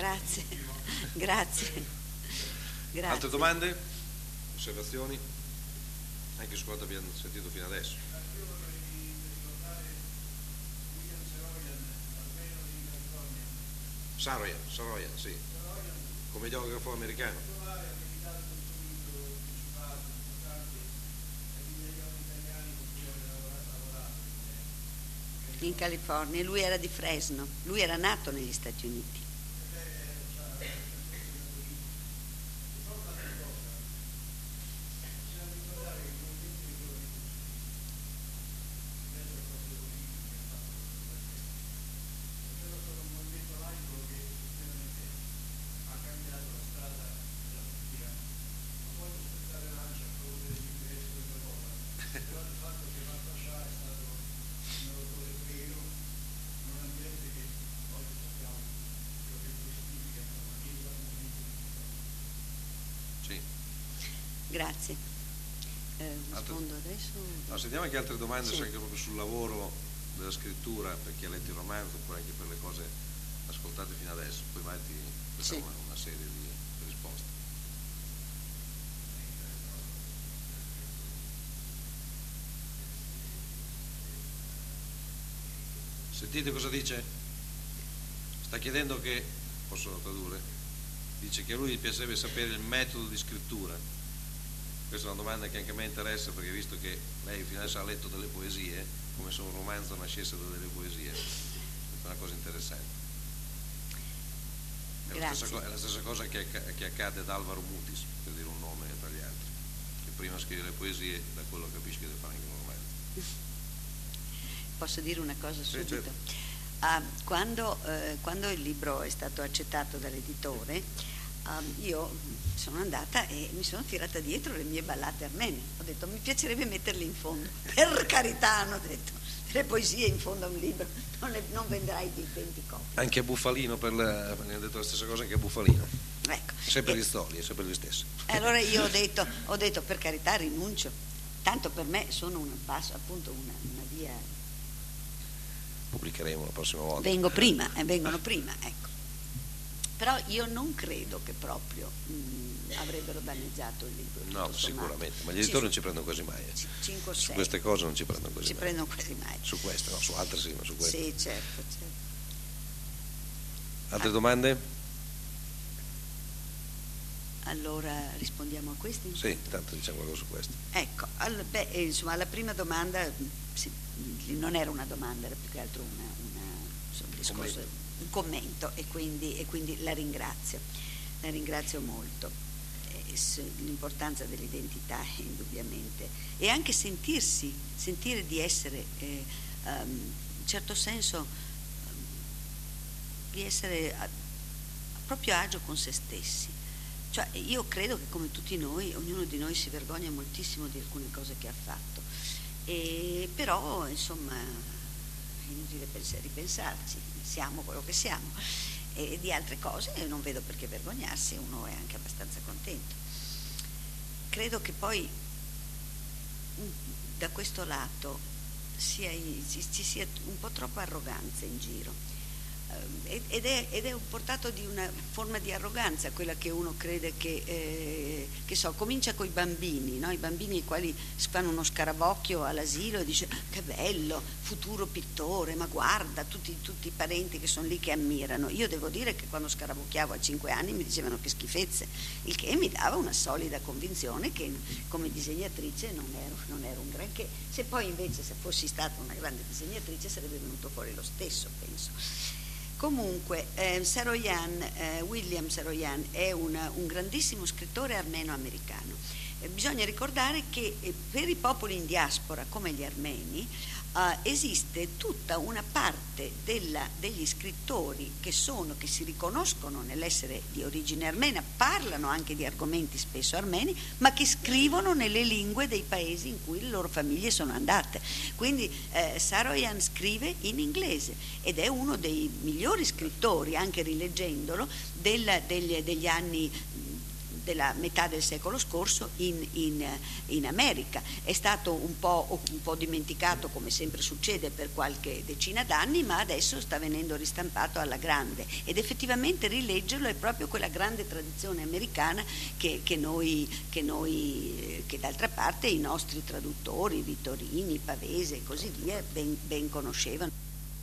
grazie, grazie, grazie. Altre domande? Osservazioni? Anche su quanto abbiamo sentito fino adesso. Saroyan, Saroyan, sì, commediografo americano. In California, lui era di Fresno, lui era nato negli Stati Uniti. Grazie. Eh, rispondo adesso? No, sentiamo anche altre domande, sì. Anche proprio sul lavoro della scrittura, per chi ha letto il romanzo, oppure anche per le cose ascoltate fino adesso, poi magari ti facciamo sì. una, una serie di risposte. Sentite cosa dice? Sta chiedendo che, posso tradurre? Dice che a lui gli piacerebbe sapere il metodo di scrittura. Questa è una domanda che anche a me interessa, perché visto che lei fino adesso ha letto delle poesie, come se un romanzo nascesse da delle poesie, è una cosa interessante. È la stessa, è la stessa cosa che, che accade ad Alvaro Mutis, per dire un nome tra gli altri, che prima scrive le poesie, da quello capisce che deve fare anche un romanzo. Posso dire una cosa subito? Sì, certo. uh, quando, uh, quando il libro è stato accettato dall'editore, Um, io sono andata e mi sono tirata dietro le mie ballate armene. Ho detto mi piacerebbe metterle in fondo. Per carità, hanno detto, le poesie in fondo a un libro non, le, non vendrai di venti copie. Anche a Bufalino, per la, mi hanno detto la stessa cosa anche a Bufalino. Ecco. Sempre e, Rizzoli, è sempre lui stesso. Allora io ho detto, ho detto per carità rinuncio. Tanto per me sono una, passo, appunto una, una via. Pubblicheremo la prossima volta. Vengo prima, eh, vengono prima, ecco. Però io non credo che proprio mh, avrebbero danneggiato il libro. No, sicuramente, ma gli editori non ci prendono quasi mai. Eh. cinque o sei. Su queste cose non ci prendono quasi ci mai. prendono quasi mai. Su queste, no, su altre sì, ma su queste. Sì, certo, certo. Altre ah. domande? Allora rispondiamo a questi? Sì, intanto diciamo qualcosa su questo. Ecco, all, beh, insomma, la prima domanda sì, non era una domanda, era più che altro una, una, insomma, un discorso. Commento. un commento e quindi, e quindi la ringrazio, la ringrazio molto. L'importanza dell'identità indubbiamente, e anche sentirsi, sentire di essere eh, um, in certo senso um, di essere a, a proprio agio con se stessi. Cioè, io credo che come tutti noi, ognuno di noi si vergogna moltissimo di alcune cose che ha fatto, e però insomma è inutile pensare, ripensarci, siamo quello che siamo, e di altre cose non vedo perché vergognarsi, uno è anche abbastanza contento. Credo che poi da questo lato sia, ci sia un po' troppa arroganza in giro, ed è, ed è un portato di una forma di arroganza quella che uno crede che, eh, che so, comincia con i bambini, no? I bambini ai quali si fanno uno scarabocchio all'asilo e dice che bello, futuro pittore, ma guarda tutti, tutti i parenti che sono lì che ammirano. Io devo dire che quando scarabocchiavo a cinque anni mi dicevano che schifezze, il che mi dava una solida convinzione che come disegnatrice non ero, non ero un granché. Se poi invece se fossi stata una grande disegnatrice sarebbe venuto fuori lo stesso, penso. Comunque eh, Saroyan, eh, William Saroyan è una, un grandissimo scrittore armeno-americano. Eh, bisogna ricordare che eh, per i popoli in diaspora come gli armeni eh, esiste tutta una parte della, degli scrittori che, sono, che si riconoscono nell'essere di origine armena, parlano anche di argomenti spesso armeni, ma che scrivono nelle lingue dei paesi in cui le loro famiglie sono andate. Quindi eh, Saroyan scrive in inglese ed è uno dei migliori scrittori, anche rileggendolo, del, degli, degli anni della metà del secolo scorso in, in, in America. È stato un po', un po' dimenticato, come sempre succede, per qualche decina d'anni, ma adesso sta venendo ristampato alla grande, ed effettivamente rileggerlo è proprio quella grande tradizione americana che, che noi, che noi che d'altra parte i nostri traduttori, Vittorini, Pavese e così via, ben, ben conoscevano.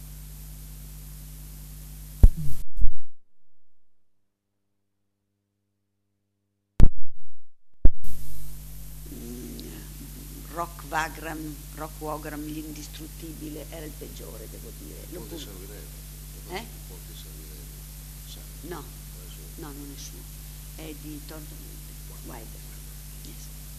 Rock Vagram, Rock Wagram, l'indistruttibile, era il peggiore, devo dire. Ponte Sanguinello. Eh? Ponte Sanguinello. No, no, non è suo. È di Thornton Wilder. Yes.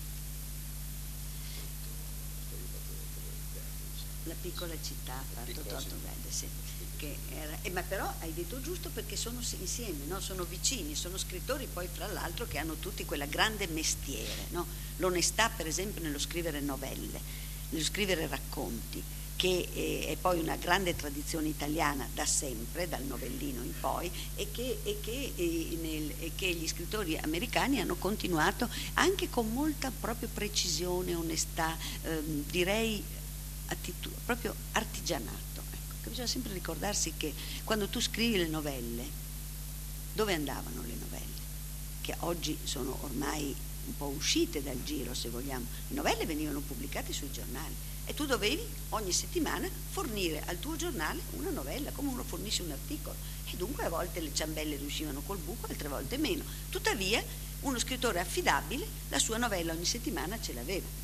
La piccola città, fatto Thornton Wilder, sì. Che era, eh, ma però hai detto giusto, perché sono insieme, no? Sono vicini, sono scrittori poi fra l'altro che hanno tutti quella grande mestiere, no? L'onestà per esempio nello scrivere novelle, nello scrivere racconti, che eh, è poi una grande tradizione italiana da sempre, dal novellino in poi, e che, e che, e nel, e che gli scrittori americani hanno continuato anche con molta proprio precisione, onestà, ehm, direi attitu- proprio artigianato. Bisogna sempre ricordarsi che quando tu scrivi le novelle, dove andavano le novelle? Che oggi sono ormai un po' uscite dal giro, se vogliamo. Le novelle venivano pubblicate sui giornali e tu dovevi ogni settimana fornire al tuo giornale una novella, come uno fornisce un articolo, e dunque a volte le ciambelle riuscivano col buco, altre volte meno. Tuttavia uno scrittore affidabile la sua novella ogni settimana ce l'aveva.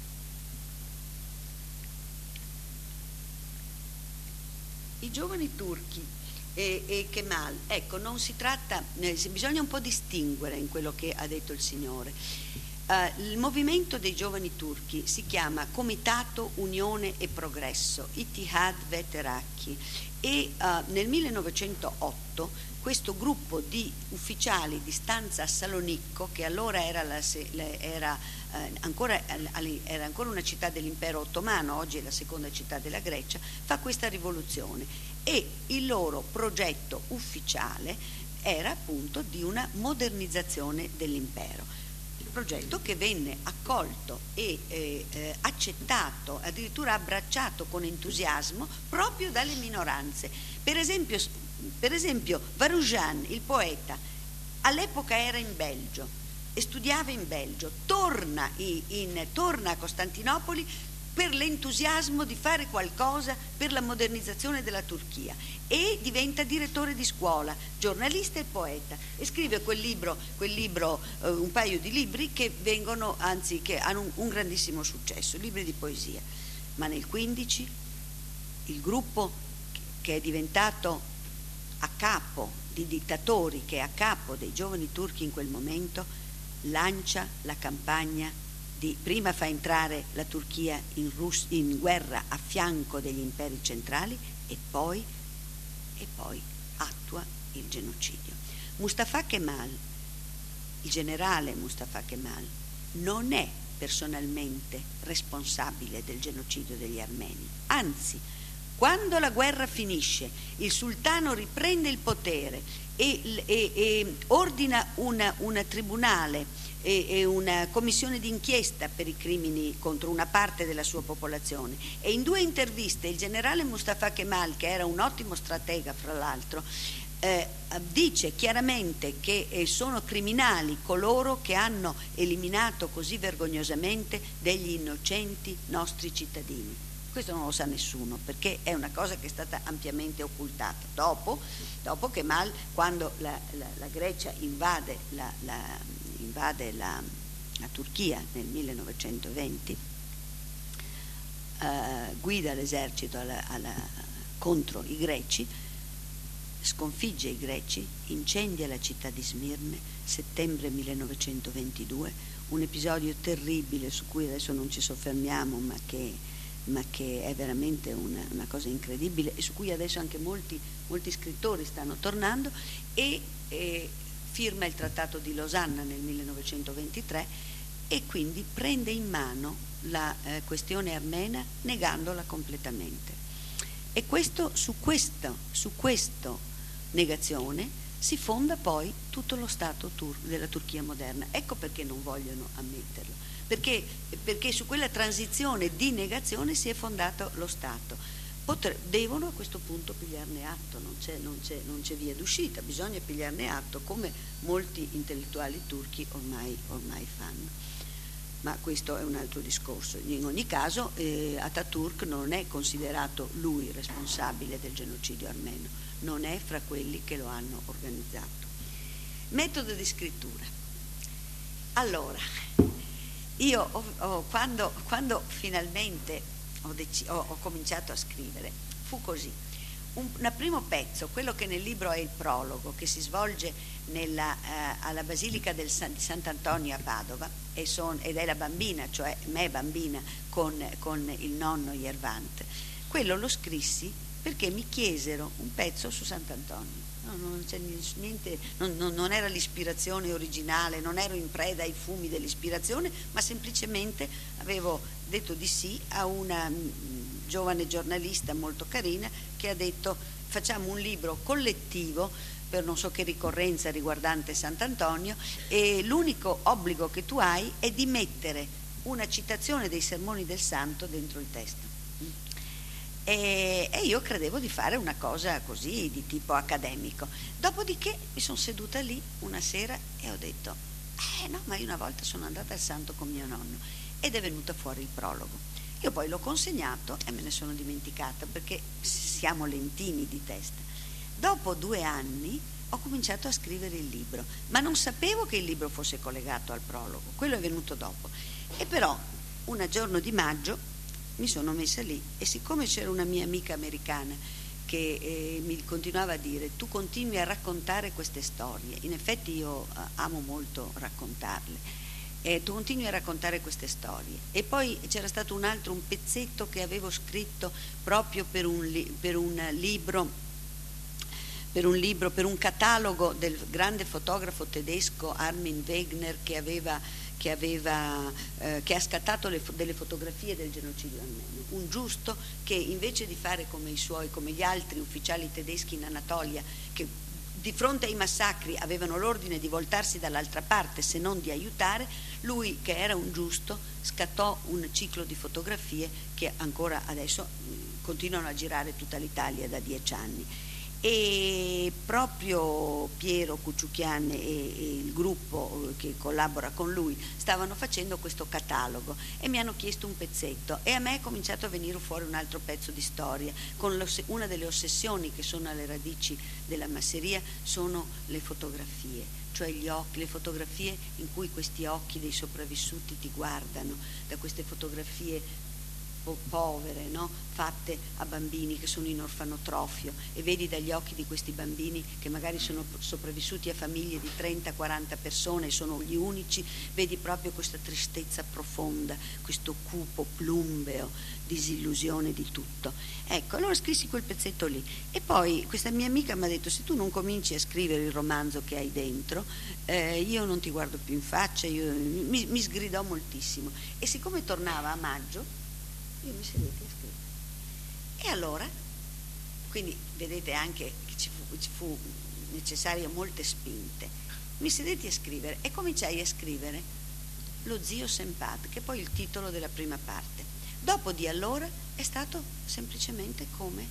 I giovani turchi e, e Kemal, ecco, non si tratta, eh, bisogna un po' distinguere in quello che ha detto il Signore. Uh, il movimento dei giovani turchi si chiama Comitato Unione e Progresso, Ittihad ve Terakki, e uh, nel millenovecentootto questo gruppo di ufficiali di stanza a Salonicco, che allora era, la, era, eh, ancora, era ancora una città dell'impero ottomano, oggi è la seconda città della Grecia, fa questa rivoluzione, e il loro progetto ufficiale era appunto di una modernizzazione dell'impero. Progetto che venne accolto e eh, eh, accettato, addirittura abbracciato con entusiasmo proprio dalle minoranze. Per esempio, per esempio Varoujan, il poeta, all'epoca era in Belgio e studiava in Belgio, torna, in, in, torna a Costantinopoli per l'entusiasmo di fare qualcosa per la modernizzazione della Turchia, e diventa direttore di scuola, giornalista e poeta, e scrive quel libro, quel libro eh, un paio di libri che vengono, anzi che hanno un, un grandissimo successo, libri di poesia. Ma nel quindici il gruppo che è diventato a capo di dittatori, che è a capo dei giovani turchi in quel momento, lancia la campagna di, prima fa entrare la Turchia in, Rus- in guerra a fianco degli imperi centrali e poi, e poi attua il genocidio. Mustafa Kemal, il generale Mustafa Kemal, non è personalmente responsabile del genocidio degli armeni, anzi, quando la guerra finisce, il sultano riprende il potere e, e, e ordina una, una tribunale e, e una commissione d'inchiesta per i crimini contro una parte della sua popolazione, e in due interviste il generale Mustafa Kemal, che era un ottimo stratega fra l'altro, eh, dice chiaramente che eh, sono criminali coloro che hanno eliminato così vergognosamente degli innocenti nostri cittadini. Questo non lo sa nessuno, perché è una cosa che è stata ampiamente occultata. Dopo, dopo Kemal, quando la, la, la Grecia invade, la, la, invade la, la Turchia nel millenovecentoventi, eh, guida l'esercito alla, alla, contro i greci, sconfigge i greci, incendia la città di Smirne, settembre millenovecentoventidue, un episodio terribile su cui adesso non ci soffermiamo, ma che ma che è veramente una, una cosa incredibile, e su cui adesso anche molti, molti scrittori stanno tornando, e, e firma il Trattato di Losanna nel millenovecentoventitré, e quindi prende in mano la eh, questione armena negandola completamente. E questo, su questo, su questo negazione si fonda poi tutto lo Stato tur- della Turchia moderna. Ecco perché non vogliono ammetterlo, perché, perché su quella transizione di negazione si è fondato lo Stato. Potre- devono a questo punto pigliarne atto, non c'è, non c'è, non c'è via d'uscita, bisogna pigliarne atto, come molti intellettuali turchi ormai, ormai fanno. Ma questo è un altro discorso. In ogni caso eh, Ataturk non è considerato lui responsabile del genocidio armeno, non è fra quelli che lo hanno organizzato. Metodo di scrittura. Allora, io ho, ho, quando, quando finalmente ho, dec- ho, ho cominciato a scrivere, fu così. Un, un primo pezzo, quello che nel libro è il prologo, che si svolge nella, eh, alla Basilica del San, di Sant'Antonio a Padova, e son, ed è la bambina, cioè me bambina, con, con il nonno Yervant. Quello lo scrissi perché mi chiesero un pezzo su Sant'Antonio. No, non c'è niente, non, non, non era l'ispirazione originale, non ero in preda ai fumi dell'ispirazione, ma semplicemente avevo detto di sì a una mh, giovane giornalista molto carina che ha detto: facciamo un libro collettivo per non so che ricorrenza riguardante Sant'Antonio, e l'unico obbligo che tu hai è di mettere una citazione dei sermoni del santo dentro il testo. E, e io credevo di fare una cosa così di tipo accademico. Dopodiché mi sono seduta lì una sera e ho detto: eh no, ma io una volta sono andata al santo con mio nonno, ed è venuto fuori il prologo. Io poi l'ho consegnato e me ne sono dimenticata, perché siamo lentini di testa. Dopo due anni ho cominciato a scrivere il libro, ma non sapevo che il libro fosse collegato al prologo, quello è venuto dopo. E però un giorno di maggio mi sono messa lì, e siccome c'era una mia amica americana che eh, mi continuava a dire: tu continui a raccontare queste storie, in effetti io eh, amo molto raccontarle, e tu continui a raccontare queste storie. E poi c'era stato un altro, un pezzetto che avevo scritto proprio per un, li- per un libro per un libro, per un catalogo del grande fotografo tedesco Armin Wegner, che aveva, che, aveva, eh, che ha scattato le, delle fotografie del genocidio armeno. Un giusto che, invece di fare come i suoi, come gli altri ufficiali tedeschi in Anatolia, che di fronte ai massacri avevano l'ordine di voltarsi dall'altra parte se non di aiutare, lui, che era un giusto, scattò un ciclo di fotografie che ancora adesso mh, continuano a girare tutta l'Italia da dieci anni. E proprio Piero Cucciuchian e, e il gruppo che collabora con lui stavano facendo questo catalogo e mi hanno chiesto un pezzetto, e a me è cominciato a venire fuori un altro pezzo di storia. Con una delle ossessioni che sono alle radici della masseria sono le fotografie, cioè gli occhi, le fotografie in cui questi occhi dei sopravvissuti ti guardano, da queste fotografie povere, no? Fatte a bambini che sono in orfanotrofio, e vedi dagli occhi di questi bambini, che magari sono sopravvissuti a famiglie di trenta quaranta persone, sono gli unici, vedi proprio questa tristezza profonda, questo cupo plumbeo, disillusione di tutto. Ecco, allora scrissi quel pezzetto lì, e poi questa mia amica mi ha detto: se tu non cominci a scrivere il romanzo che hai dentro, eh, io non ti guardo più in faccia. Io, mi, mi sgridò moltissimo, e siccome tornava a maggio io mi sedetti a scrivere. E allora, quindi vedete anche che ci fu, ci fu necessarie molte spinte. Mi sedetti a scrivere e cominciai a scrivere Lo zio Sempad, che è poi il titolo della prima parte. Dopo di allora è stato semplicemente come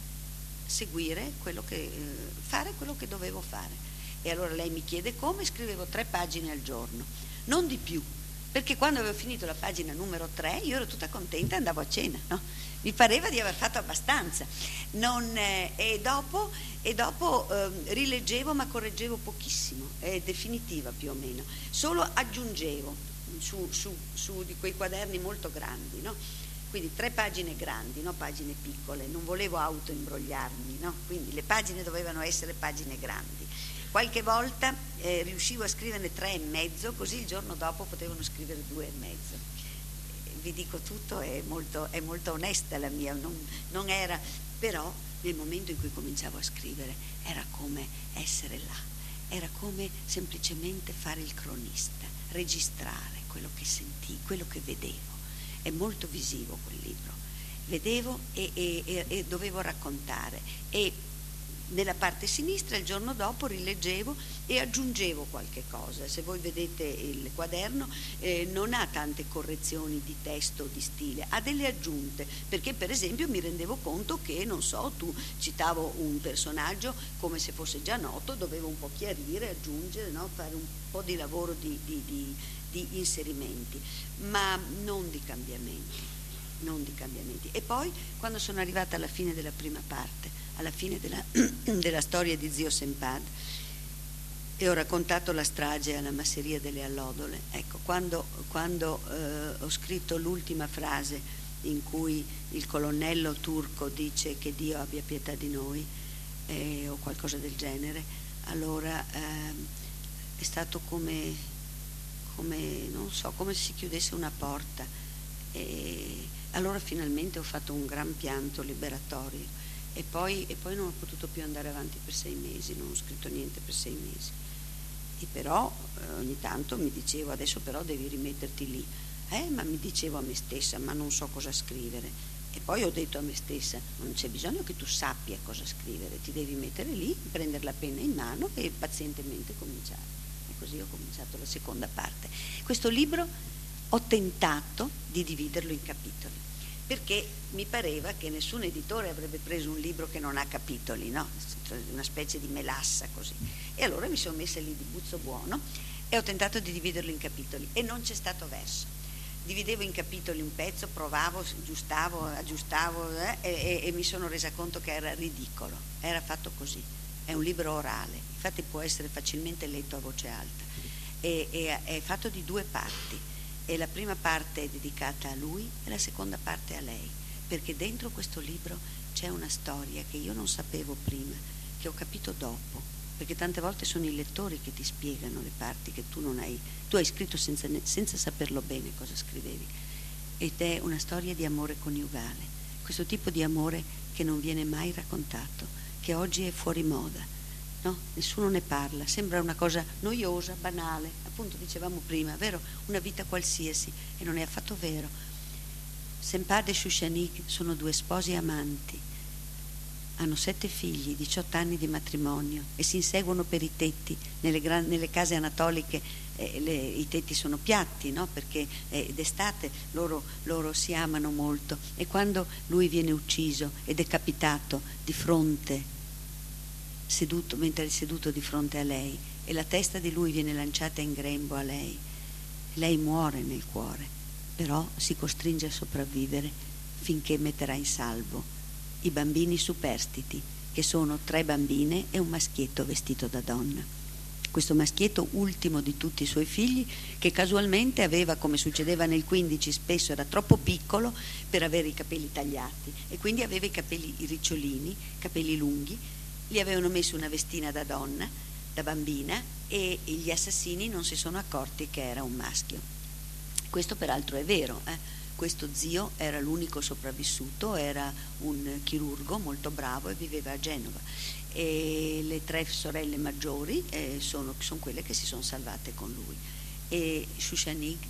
seguire quello che, eh, fare quello che dovevo fare. E allora lei mi chiede come, scrivevo tre pagine al giorno, non di più, perché quando avevo finito la pagina numero tre io ero tutta contenta e andavo a cena, no? Mi pareva di aver fatto abbastanza. Non, eh, e dopo, e dopo eh, rileggevo, ma correggevo pochissimo, è definitiva più o meno, solo aggiungevo su, su, su di quei quaderni molto grandi, no? Quindi tre pagine grandi, no? Pagine piccole, non volevo autoimbrogliarmi, no? Quindi le pagine dovevano essere pagine grandi. Qualche volta eh, riuscivo a scriverne tre e mezzo, così il giorno dopo potevano scrivere due e mezzo. Eh, vi dico tutto, è molto, è molto onesta la mia, non, non era, però nel momento in cui cominciavo a scrivere era come essere là, era come semplicemente fare il cronista, registrare quello che sentii, quello che vedevo. È molto visivo quel libro, vedevo e, e, e, e dovevo raccontare, e nella parte sinistra il giorno dopo rileggevo e aggiungevo qualche cosa. Se voi vedete il quaderno eh, non ha tante correzioni di testo o di stile, ha delle aggiunte, perché per esempio mi rendevo conto che, non so, tu citavo un personaggio come se fosse già noto, dovevo un po' chiarire, aggiungere, no? Fare un po' di lavoro di, di, di, di inserimenti, ma non di cambiamenti. non di cambiamenti. E poi, quando sono arrivata alla fine della prima parte, alla fine della, della storia di zio Sempad, e ho raccontato la strage alla masseria delle Allodole, ecco, quando, quando eh, ho scritto l'ultima frase in cui il colonnello turco dice che Dio abbia pietà di noi, eh, o qualcosa del genere, allora eh, è stato come, come, non so, come se si chiudesse una porta. E allora finalmente ho fatto un gran pianto liberatorio e poi, e poi non ho potuto più andare avanti per sei mesi, non ho scritto niente per sei mesi. E però eh, ogni tanto mi dicevo, adesso però devi rimetterti lì, eh, ma mi dicevo a me stessa, ma non so cosa scrivere. E poi ho detto a me stessa, non c'è bisogno che tu sappia cosa scrivere, ti devi mettere lì, prendere la penna in mano e pazientemente cominciare. E così ho cominciato la seconda parte. Questo libro ho tentato di dividerlo in capitoli, perché mi pareva che nessun editore avrebbe preso un libro che non ha capitoli, no? Una specie di melassa così. E allora mi sono messa lì di buzzo buono e ho tentato di dividerlo in capitoli e non c'è stato verso. Dividevo in capitoli un pezzo, provavo, aggiustavo, aggiustavo eh, e, e mi sono resa conto che era ridicolo, era fatto così. È un libro orale, infatti può essere facilmente letto a voce alta e, e è fatto di due parti. E la prima parte è dedicata a lui e la seconda parte a lei, perché dentro questo libro c'è una storia che io non sapevo prima, che ho capito dopo, perché tante volte sono i lettori che ti spiegano le parti che tu non hai, tu hai scritto senza, senza saperlo bene cosa scrivevi, ed è una storia di amore coniugale, questo tipo di amore che non viene mai raccontato, che oggi è fuori moda. No? Nessuno ne parla, sembra una cosa noiosa, banale, appunto dicevamo prima, vero? Una vita qualsiasi, e non è affatto vero. Sempad e Shushanik sono due sposi amanti, hanno sette figli, diciotto anni di matrimonio e si inseguono per i tetti. Nelle, gran, nelle case anatoliche eh, le, i tetti sono piatti, no? Perché eh, d'estate loro, loro si amano molto, e quando lui viene ucciso e decapitato di fronte seduto, mentre è seduto di fronte a lei, e la testa di lui viene lanciata in grembo a lei, lei muore nel cuore, però si costringe a sopravvivere finché metterà in salvo i bambini superstiti, che sono tre bambine e un maschietto vestito da donna. Questo maschietto, ultimo di tutti i suoi figli, che casualmente aveva, come succedeva nel quindici, spesso era troppo piccolo per avere i capelli tagliati e quindi aveva i capelli i ricciolini, capelli lunghi. Gli avevano messo una vestina da donna, da bambina, e gli assassini non si sono accorti che era un maschio. Questo peraltro è vero, eh? Questo zio era l'unico sopravvissuto, era un chirurgo molto bravo e viveva a Genova, e le tre sorelle maggiori eh, sono, sono quelle che si sono salvate con lui, e Shushanik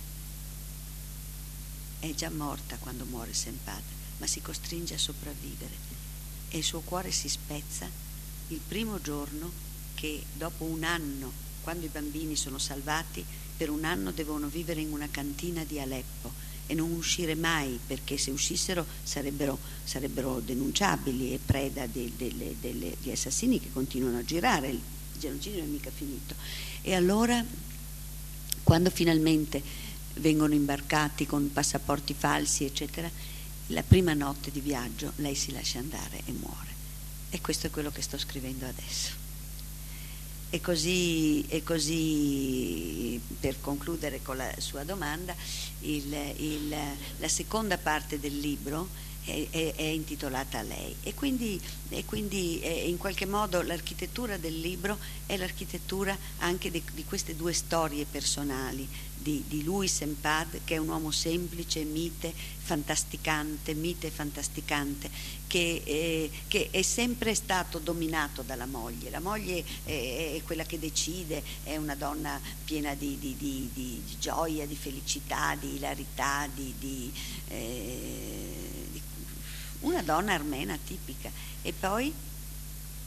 è già morta quando muore Sempad, ma si costringe a sopravvivere e il suo cuore si spezza il primo giorno che, dopo un anno, quando i bambini sono salvati, per un anno devono vivere in una cantina di Aleppo e non uscire mai, perché se uscissero sarebbero, sarebbero denunciabili e preda di, delle, delle, di assassini che continuano a girare, il genocidio non è mica finito. E allora, quando finalmente vengono imbarcati con passaporti falsi, eccetera, la prima notte di viaggio lei si lascia andare e muore. E questo è quello che sto scrivendo adesso. E così, e così per concludere con la sua domanda, il, il, la seconda parte del libro è, è, è intitolata a lei, e quindi, e quindi è, in qualche modo l'architettura del libro è l'architettura anche di, di queste due storie personali, di, di lui Sempad, che è un uomo semplice, mite, fantasticante, mite e fantasticante, che, eh, che è sempre stato dominato dalla moglie. La moglie è, è quella che decide, è una donna piena di, di, di, di, di gioia, di felicità, di ilarità, di, di, eh, di una donna armena tipica. E poi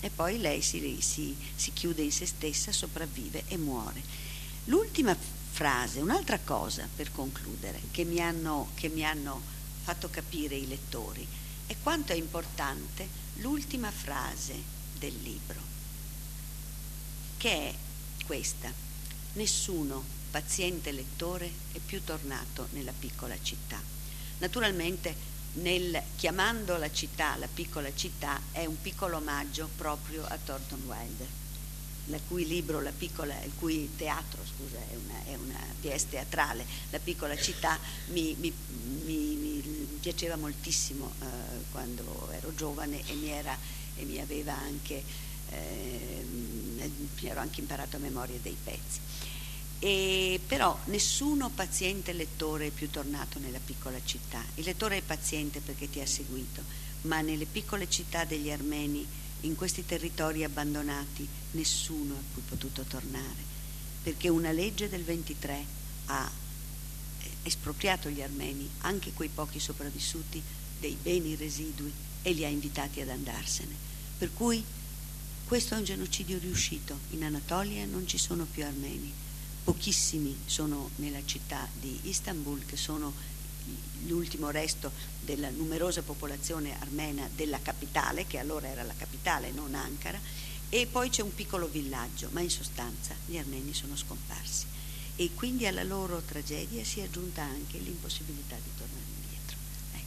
e poi lei si, si, si chiude in se stessa, sopravvive e muore. L'ultima frase, un'altra cosa per concludere, che mi hanno, che mi hanno fatto capire i lettori, è quanto è importante l'ultima frase del libro, che è questa: nessuno paziente lettore è più tornato nella piccola città. Naturalmente, nel chiamando la città la piccola città, è un piccolo omaggio proprio a Thornton Wilder, il cui libro, la piccola, il cui teatro, scusa, è una, è una pièce teatrale, La piccola città, mi, mi, mi, mi piaceva moltissimo eh, quando ero giovane, e mi, era, e mi aveva anche, eh, mi ero anche imparato a memoria dei pezzi. E però nessuno paziente lettore è più tornato nella piccola città. Il lettore è paziente perché ti ha seguito, ma nelle piccole città degli armeni, in questi territori abbandonati, nessuno è più potuto tornare, perché una legge del ventitré ha espropriato gli armeni, anche quei pochi sopravvissuti, dei beni residui e li ha invitati ad andarsene. Per cui questo è un genocidio riuscito. In Anatolia non ci sono più armeni. Pochissimi sono nella città di Istanbul, che sono l'ultimo resto della numerosa popolazione armena della capitale, che allora era la capitale, non Ankara, e poi c'è un piccolo villaggio, ma in sostanza gli armeni sono scomparsi, e quindi alla loro tragedia si è aggiunta anche l'impossibilità di tornare indietro. Ecco.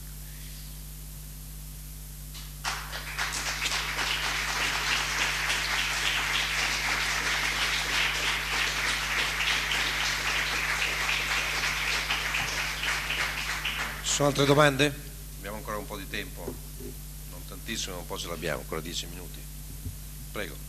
Ci sono altre domande? Abbiamo ancora un po' di tempo, non tantissimo, ma un po' ce l'abbiamo, ancora dieci minuti. Prego.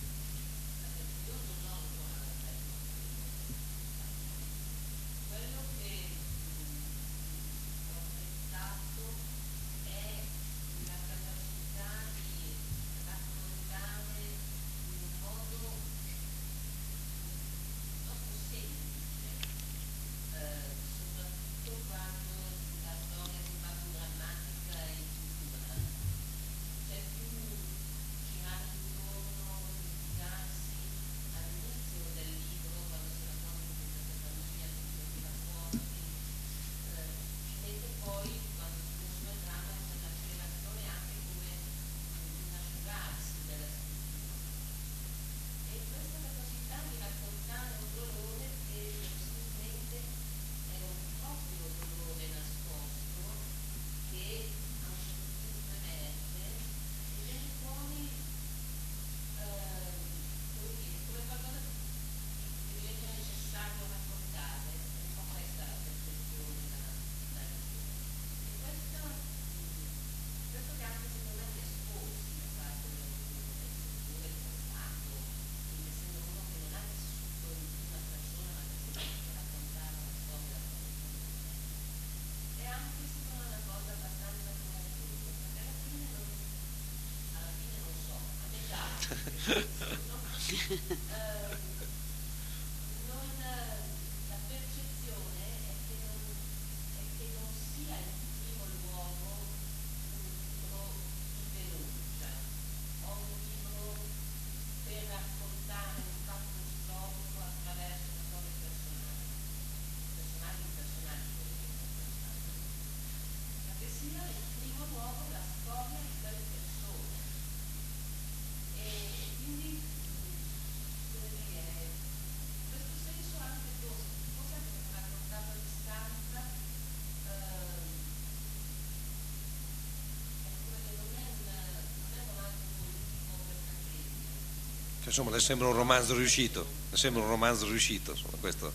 Insomma, le sembra un romanzo riuscito, le sembra un romanzo riuscito, insomma, questo.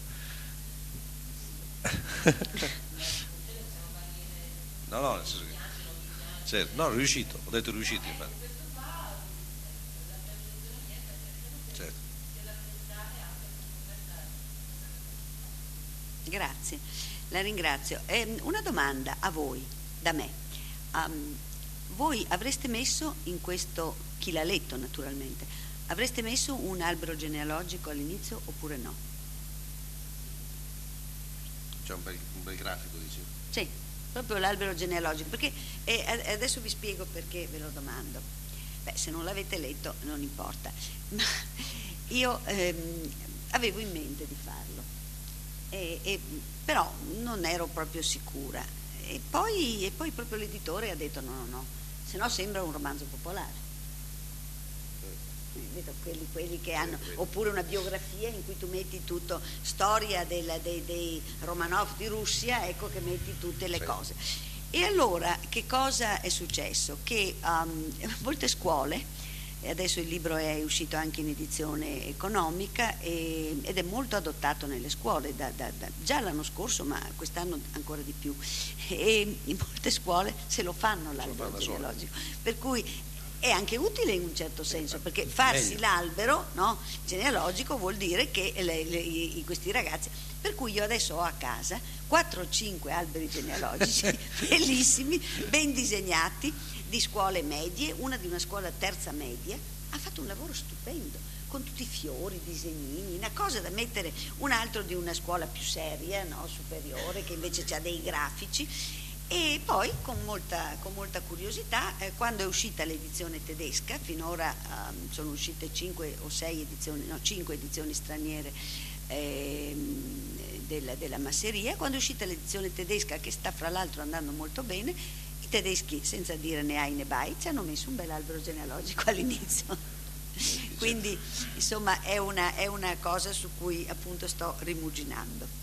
No, no, nel senso che, certo, no, riuscito, ho detto riuscito, infatti. Certo. Grazie, la ringrazio. Eh, una domanda a voi, da me. Um, voi avreste messo in questo, chi l'ha letto naturalmente, avreste messo un albero genealogico all'inizio oppure no? C'è un bel, un bel grafico, dici? Sì, proprio l'albero genealogico, perché eh, adesso vi spiego perché ve lo domando. Beh, se non l'avete letto non importa, ma io ehm, avevo in mente di farlo, e, e, però non ero proprio sicura, e poi, e poi proprio l'editore ha detto no, no, no, se no sembra un romanzo popolare. Vedo quelli, quelli che hanno, oppure una biografia in cui tu metti tutto, storia della, dei, dei Romanov di Russia, ecco che metti tutte le cose. E allora che cosa è successo? Che um, molte scuole, e adesso il libro è uscito anche in edizione economica e, ed è molto adottato nelle scuole da, da, da, già l'anno scorso, ma quest'anno ancora di più, e in molte scuole se lo fanno l'albero genealogico, per cui è anche utile in un certo senso, perché farsi l'albero, no, genealogico vuol dire che le, le, i, questi ragazzi, per cui io adesso ho a casa quattro o cinque alberi genealogici bellissimi, ben disegnati, di scuole medie, una di una scuola terza media, ha fatto un lavoro stupendo, con tutti i fiori, disegnini, una cosa da mettere, un altro di una scuola più seria, no, superiore, che invece ha dei grafici. E poi con molta, con molta curiosità, eh, quando è uscita l'edizione tedesca, finora eh, sono uscite cinque o sei edizioni, no, cinque edizioni straniere eh, della, della masseria, quando è uscita l'edizione tedesca, che sta fra l'altro andando molto bene, i tedeschi, senza dire né ai né bai, ci hanno messo un bel albero genealogico all'inizio. Quindi insomma è una, è una cosa su cui appunto sto rimuginando.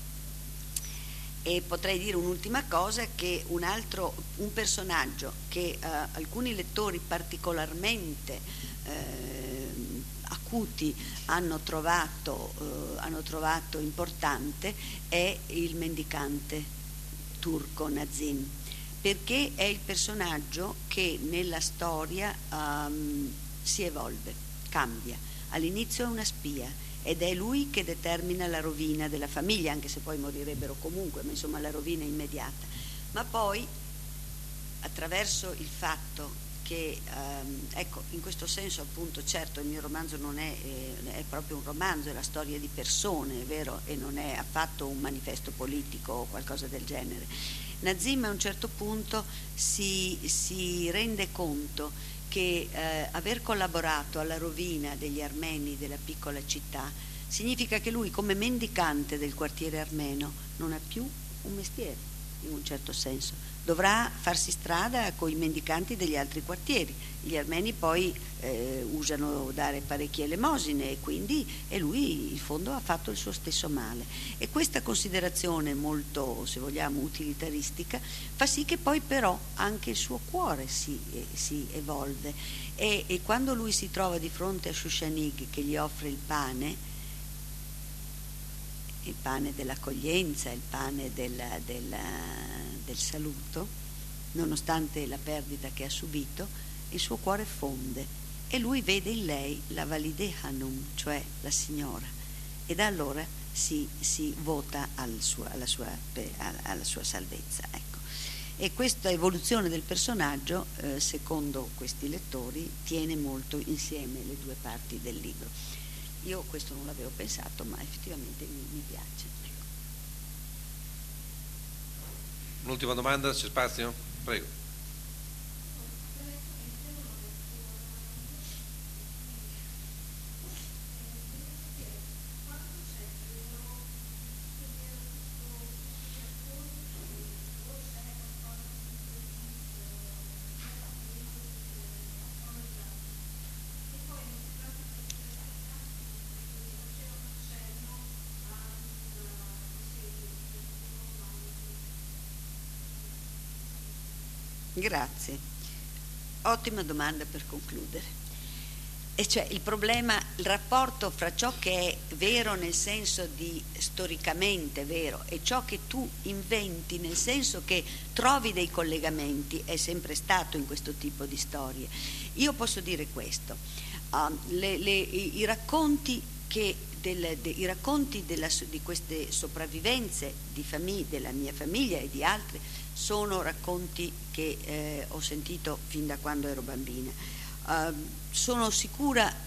E potrei dire un'ultima cosa, che un altro, un personaggio che eh, alcuni lettori particolarmente eh, acuti hanno trovato, eh, hanno trovato importante è il mendicante turco Nazim, perché è il personaggio che nella storia um, si evolve, cambia. All'inizio è una spia, ed è lui che determina la rovina della famiglia, anche se poi morirebbero comunque, ma insomma la rovina è immediata. Ma poi, attraverso il fatto che, ehm, ecco, in questo senso appunto, certo il mio romanzo non è, eh, è proprio un romanzo, è la storia di persone, è vero, e non è affatto un manifesto politico o qualcosa del genere. Nazim a un certo punto si, si rende conto che eh, aver collaborato alla rovina degli armeni della piccola città significa che lui, come mendicante del quartiere armeno, non ha più un mestiere, in un certo senso. Dovrà farsi strada con i mendicanti degli altri quartieri. Gli armeni poi eh, usano dare parecchie elemosine, e quindi e lui in fondo ha fatto il suo stesso male. E questa considerazione molto, se vogliamo, utilitaristica fa sì che poi però anche il suo cuore si, eh, si evolve, e, e quando lui si trova di fronte a Shushanig che gli offre il pane, il pane dell'accoglienza, il pane della, della, del saluto, nonostante la perdita che ha subito, il suo cuore fonde e lui vede in lei la Valide Hanum, cioè la signora, e da allora si, si vota al suo, alla, sua, alla sua salvezza. Ecco. E questa evoluzione del personaggio, eh, secondo questi lettori, tiene molto insieme le due parti del libro. Io questo non l'avevo pensato, ma effettivamente mi, mi piace. Ecco. Un'ultima domanda, c'è spazio? Prego. Grazie. Ottima domanda per concludere. E cioè il problema, il rapporto fra ciò che è vero nel senso di storicamente vero e ciò che tu inventi nel senso che trovi dei collegamenti è sempre stato in questo tipo di storie. Io posso dire questo, uh, le, le, i, i racconti che del, de, i racconti della, di queste sopravvivenze di famiglia, della mia famiglia e di altri, sono racconti che eh, ho sentito fin da quando ero bambina. Uh, sono sicura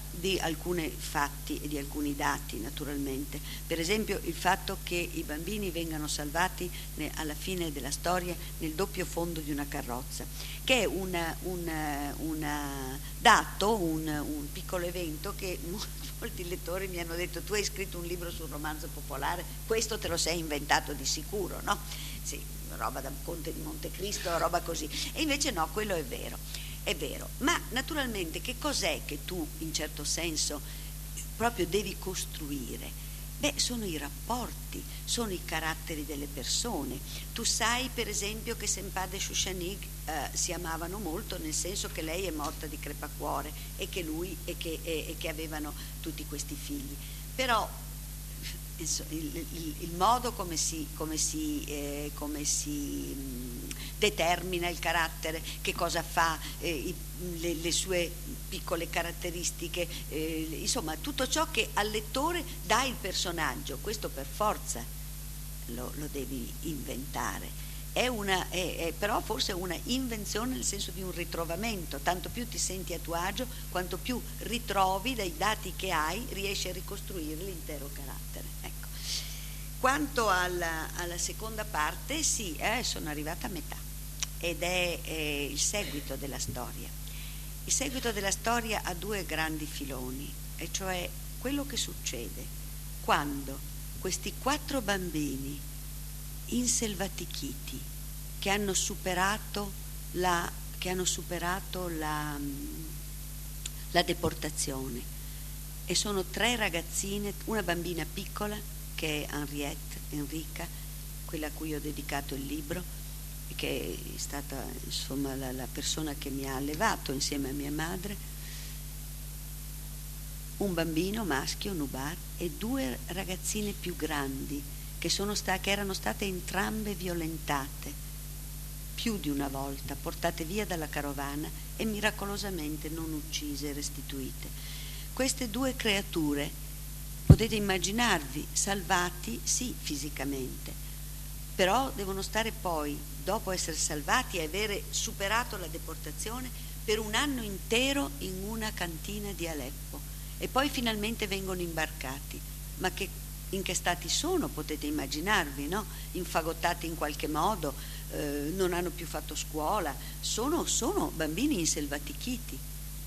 di alcuni fatti e di alcuni dati, naturalmente. Per esempio il fatto che i bambini vengano salvati ne, alla fine della storia nel doppio fondo di una carrozza, che è una, una, una dato, un, un piccolo evento che molti lettori mi hanno detto: tu hai scritto un libro sul romanzo popolare, questo te lo sei inventato di sicuro, no? Sì, roba da Conte di Montecristo, roba così. E invece no, quello è vero. È vero, ma naturalmente che cos'è che tu in certo senso proprio devi costruire? Beh, sono i rapporti, sono i caratteri delle persone. Tu sai per esempio che Sempad e Shushanig eh, si amavano molto, nel senso che lei è morta di crepacuore e che lui e che, e, e che avevano tutti questi figli. Però il, il, il modo come si, come si, eh, come si mh, determina il carattere, che cosa fa, eh, i, le, le sue piccole caratteristiche, eh, insomma tutto ciò che al lettore dà il personaggio, questo per forza lo, lo devi inventare. È una, è, è però forse una invenzione nel senso di un ritrovamento, tanto più ti senti a tuo agio, quanto più ritrovi dai dati che hai, riesci a ricostruire l'intero carattere. Ecco. Quanto alla, alla seconda parte, sì, eh, sono arrivata a metà, ed è eh, il seguito della storia. Il seguito della storia ha due grandi filoni, e cioè quello che succede quando questi quattro bambini inselvatichiti che hanno superato la, che hanno superato la, la deportazione, e sono tre ragazzine, una bambina piccola che è Henriette, Enrica, quella a cui ho dedicato il libro, che è stata insomma la, la persona che mi ha allevato insieme a mia madre, un bambino maschio, Nubar, e due ragazzine più grandi che, sono sta- che erano state entrambe violentate più di una volta, portate via dalla carovana e miracolosamente non uccise e restituite. Queste due creature, potete immaginarvi, salvati sì fisicamente, però devono stare poi, dopo essere salvati e avere superato la deportazione, per un anno intero in una cantina di Aleppo, e poi finalmente vengono imbarcati. Ma che, in che stati sono, potete immaginarvi, no? Infagottati in qualche modo, eh, non hanno più fatto scuola, sono, sono bambini inselvatichiti,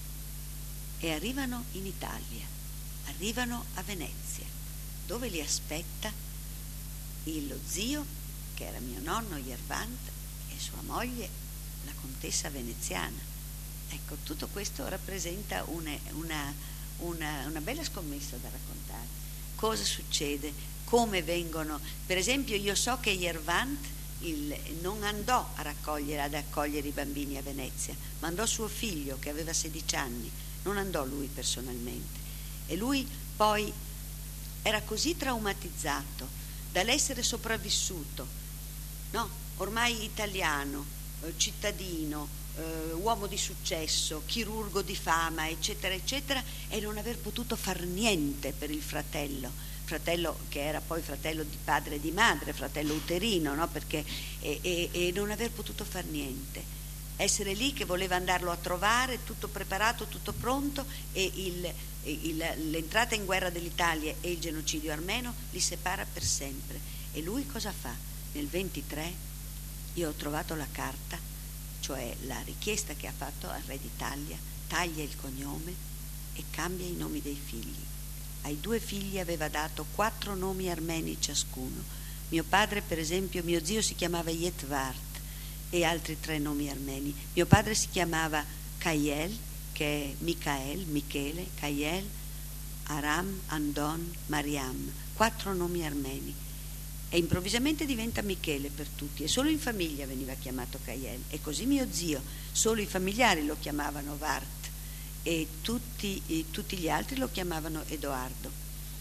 e arrivano in Italia, arrivano a Venezia, dove li aspetta il, lo zio, che era mio nonno Yervant, e sua moglie, la contessa veneziana. Ecco, tutto questo rappresenta una, una, una, una bella scommessa da raccontare. Cosa succede? Come vengono? Per esempio, io so che Yervant il, non andò a raccogliere, ad accogliere i bambini a Venezia, ma andò suo figlio che aveva sedici anni, non andò lui personalmente. E lui poi era così traumatizzato dall'essere sopravvissuto, no? Ormai italiano, eh, cittadino, eh, uomo di successo, chirurgo di fama, eccetera, eccetera, e non aver potuto far niente per il fratello, fratello che era poi fratello di padre e di madre, fratello uterino, no? Perché, e, e, e non aver potuto far niente. Essere lì che voleva andarlo a trovare, tutto preparato, tutto pronto, e il, il, l'entrata in guerra dell'Italia e il genocidio armeno li separa per sempre. E lui cosa fa? Nel ventitré io ho trovato la carta, cioè la richiesta che ha fatto al re d'Italia, taglia il cognome e cambia i nomi dei figli. Ai due figli aveva dato quattro nomi armeni ciascuno. Mio padre, per esempio, mio zio si chiamava Yetvart, e altri tre nomi armeni. Mio padre si chiamava Kayel, che è Michael, Michele, Kayel, Aram, Andon, Mariam, quattro nomi armeni. E improvvisamente diventa Michele per tutti, e solo in famiglia veniva chiamato Kayel. E così mio zio, solo i familiari lo chiamavano Vart, e tutti, e tutti gli altri lo chiamavano Edoardo.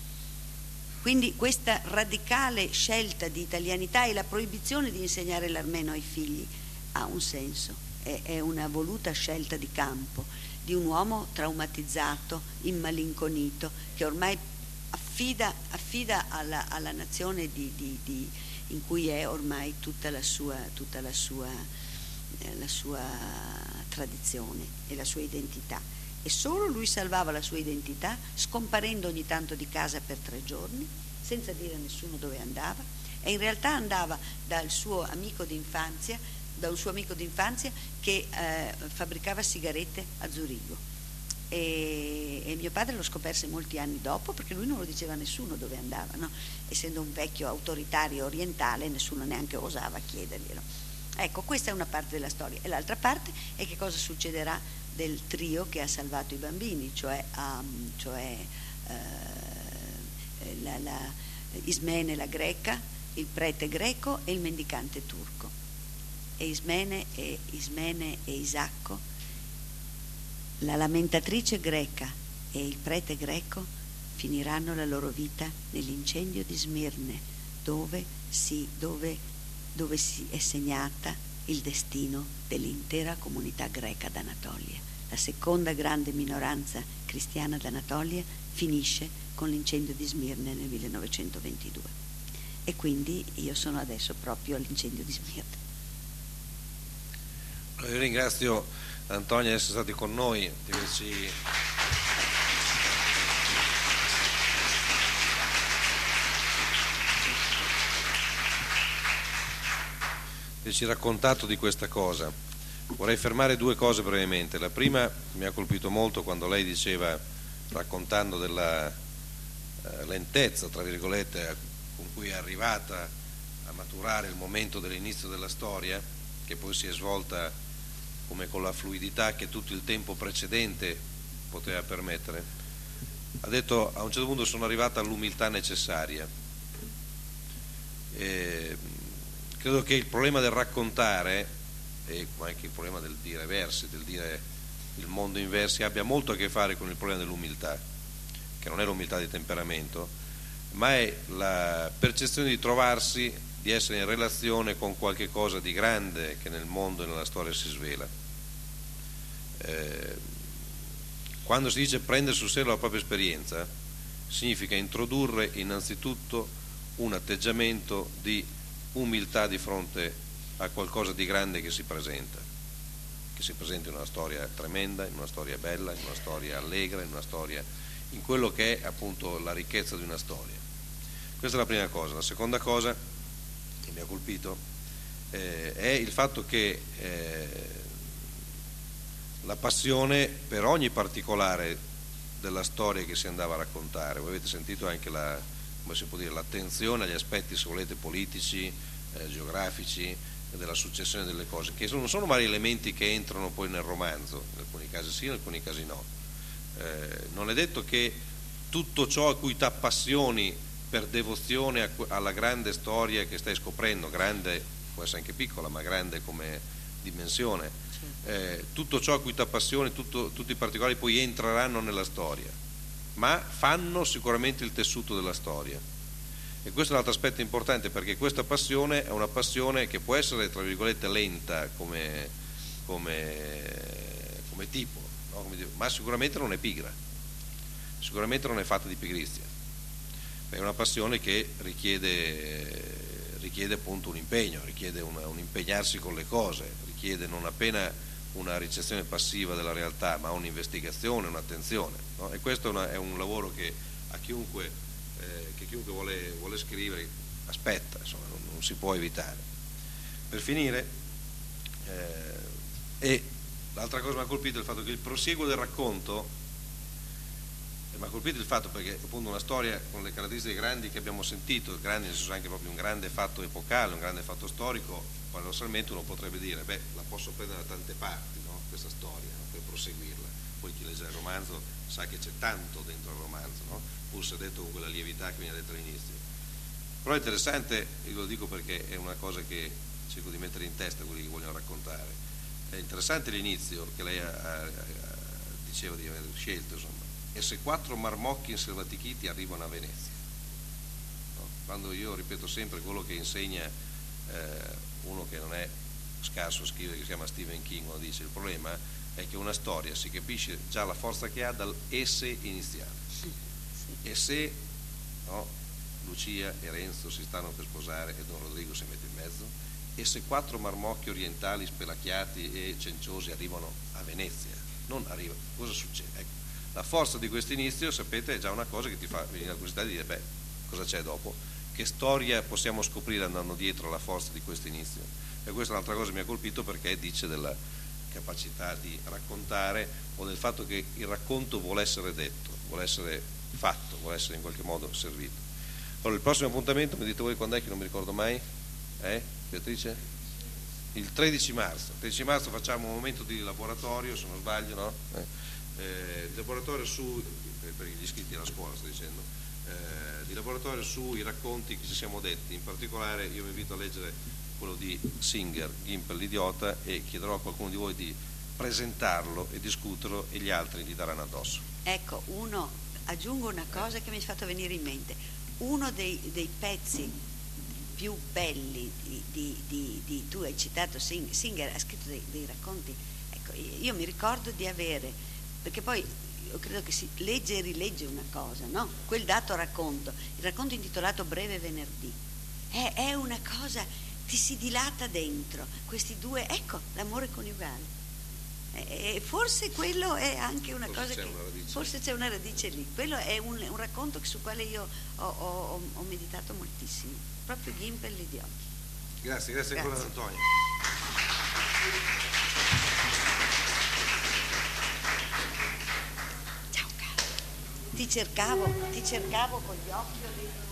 Quindi questa radicale scelta di italianità e la proibizione di insegnare l'armeno ai figli ha un senso, è, è una voluta scelta di campo di un uomo traumatizzato, immalinconito, che ormai affida, affida alla, alla nazione di, di, di, in cui è ormai tutta la sua, tutta la sua, eh, la sua tradizione e la sua identità. e solo lui salvava la sua identità, scomparendo ogni tanto di casa per tre giorni, senza dire a nessuno dove andava, e in realtà andava dal suo amico d'infanzia, da un suo amico d'infanzia che eh, fabbricava sigarette a Zurigo. E, e mio padre lo scoperse molti anni dopo, perché lui non lo diceva a nessuno dove andava, no? Essendo un vecchio autoritario orientale, nessuno neanche osava chiederglielo. Ecco, questa è una parte della storia, e l'altra parte è che cosa succederà del trio che ha salvato i bambini, cioè, um, cioè uh, la, la Ismene la greca, il prete greco e il mendicante turco. E Ismene e, Ismene e Isacco, la lamentatrice greca e il prete greco, finiranno la loro vita nell'incendio di Smirne, dove si, dove, dove si è segnata il destino dell'intera comunità greca d'Anatolia. La seconda grande minoranza cristiana d'Anatolia finisce con l'incendio di Smirne nel millenovecentoventidue. E quindi io sono adesso proprio all'incendio di Smirne. Io ringrazio Antonia di essere stati con noi, di averci di averci raccontato di questa cosa. Vorrei fermare due cose brevemente. La prima mi ha colpito molto quando lei diceva, raccontando della eh, lentezza, tra virgolette, con cui è arrivata a maturare il momento dell'inizio della storia, che poi si è svolta come con la fluidità che tutto il tempo precedente poteva permettere. Ha detto, a un certo punto sono arrivata all'umiltà necessaria. E credo che il problema del raccontare, e anche il problema del dire versi, del dire il mondo in versi, abbia molto a che fare con il problema dell'umiltà, che non è l'umiltà di temperamento, ma è la percezione di trovarsi, di essere in relazione con qualche cosa di grande che nel mondo e nella storia si svela. Eh, quando si dice prendere sul serio la propria esperienza, significa introdurre innanzitutto un atteggiamento di umiltà di fronte a qualcosa di grande che si presenta, che si presenta in una storia tremenda, in una storia bella, in una storia allegra, in una storia, in quello che è appunto la ricchezza di una storia. Questa è la prima cosa. La seconda cosa che mi ha colpito eh, è il fatto che eh, la passione per ogni particolare della storia che si andava a raccontare, voi avete sentito anche la, come si può dire, l'attenzione agli aspetti, se volete, politici, eh, geografici, della successione delle cose, che non sono vari elementi che entrano poi nel romanzo, in alcuni casi sì, in alcuni casi no. Eh, non è detto che tutto ciò a cui ti appassioni per devozione alla grande storia che stai scoprendo, grande, può essere anche piccola, ma grande come dimensione, eh, tutto ciò a cui ti appassioni, tutto, tutti i particolari poi entreranno nella storia, ma fanno sicuramente il tessuto della storia. E questo è un altro aspetto importante, perché questa passione è una passione che può essere, tra virgolette, lenta come, come, come tipo, no? Come dire, ma sicuramente non è pigra, sicuramente non è fatta di pigrizia. È una passione che richiede, richiede appunto un impegno, richiede una, un impegnarsi con le cose, richiede non appena una ricezione passiva della realtà, ma un'investigazione, un'attenzione, no? E questo è, una, è un lavoro che a chiunque, eh, che chiunque vuole, vuole scrivere aspetta, insomma, non, non si può evitare. Per finire, eh, e l'altra cosa che mi ha colpito è il fatto che il prosieguo del racconto, mi ha colpito il fatto perché appunto una storia con le caratteristiche grandi che abbiamo sentito, grandi nel senso anche proprio un grande fatto epocale, un grande fatto storico, paradossalmente uno potrebbe dire, beh, la posso prendere da tante parti, no? Questa storia, no? Per proseguirla. Poi chi legge il romanzo sa che c'è tanto dentro il romanzo, no? Pur se detto con quella lievità che viene detta all'inizio. Però è interessante, io lo dico perché è una cosa che cerco di mettere in testa a quelli che vogliono raccontare, è interessante l'inizio che lei ha, ha, ha, diceva di aver scelto, insomma. E se quattro marmocchi inselvatichiti arrivano a Venezia, no? Quando io ripeto sempre quello che insegna eh, uno che non è scarso a scrivere, che si chiama Stephen King, quando dice il problema è che una storia si capisce già la forza che ha dal e se iniziale. Sì, sì. E se, no, Lucia e Renzo si stanno per sposare e Don Rodrigo si mette in mezzo, e se quattro marmocchi orientali spelacchiati e cenciosi arrivano a Venezia, non arriva. Cosa succede? Ecco, la forza di questo inizio, sapete, è già una cosa che ti fa venire la curiosità di dire, beh, cosa c'è dopo? Che storia possiamo scoprire andando dietro alla forza di questo inizio? E questa è un'altra cosa che mi ha colpito, perché dice della capacità di raccontare, o del fatto che il racconto vuole essere detto, vuole essere fatto, vuole essere in qualche modo servito. Allora, il prossimo appuntamento, mi dite voi quando è, che non mi ricordo mai, eh? Beatrice? Il tredici marzo. Il tredici marzo facciamo un momento di laboratorio, se non sbaglio, no? Eh, eh, laboratorio su, per gli iscritti alla scuola sto dicendo, eh, di laboratorio sui racconti che ci siamo detti. In particolare io vi invito a leggere quello di Singer, Gimpel l'idiota, e chiederò a qualcuno di voi di presentarlo e discuterlo, e gli altri gli daranno addosso. Ecco, uno, aggiungo una cosa che mi è fatto venire in mente. Uno dei, dei pezzi più belli di, di, di, di tu hai citato Singer, Singer ha scritto dei, dei racconti, ecco, io mi ricordo di avere, perché poi io credo che si legge e rilegge una cosa, no? Quel dato racconto, il racconto intitolato Breve venerdì, è, è una cosa, ti si dilata dentro, questi due, ecco, l'amore coniugale. E forse quello è anche una forse cosa c'è che una radice. forse c'è una radice lì. Quello è un, un racconto su quale io ho, ho, ho meditato moltissimo, proprio Gimpel l'idiota. Grazie, grazie, grazie ancora ad Antonio. Ciao caro, ti cercavo, ti cercavo con gli occhi.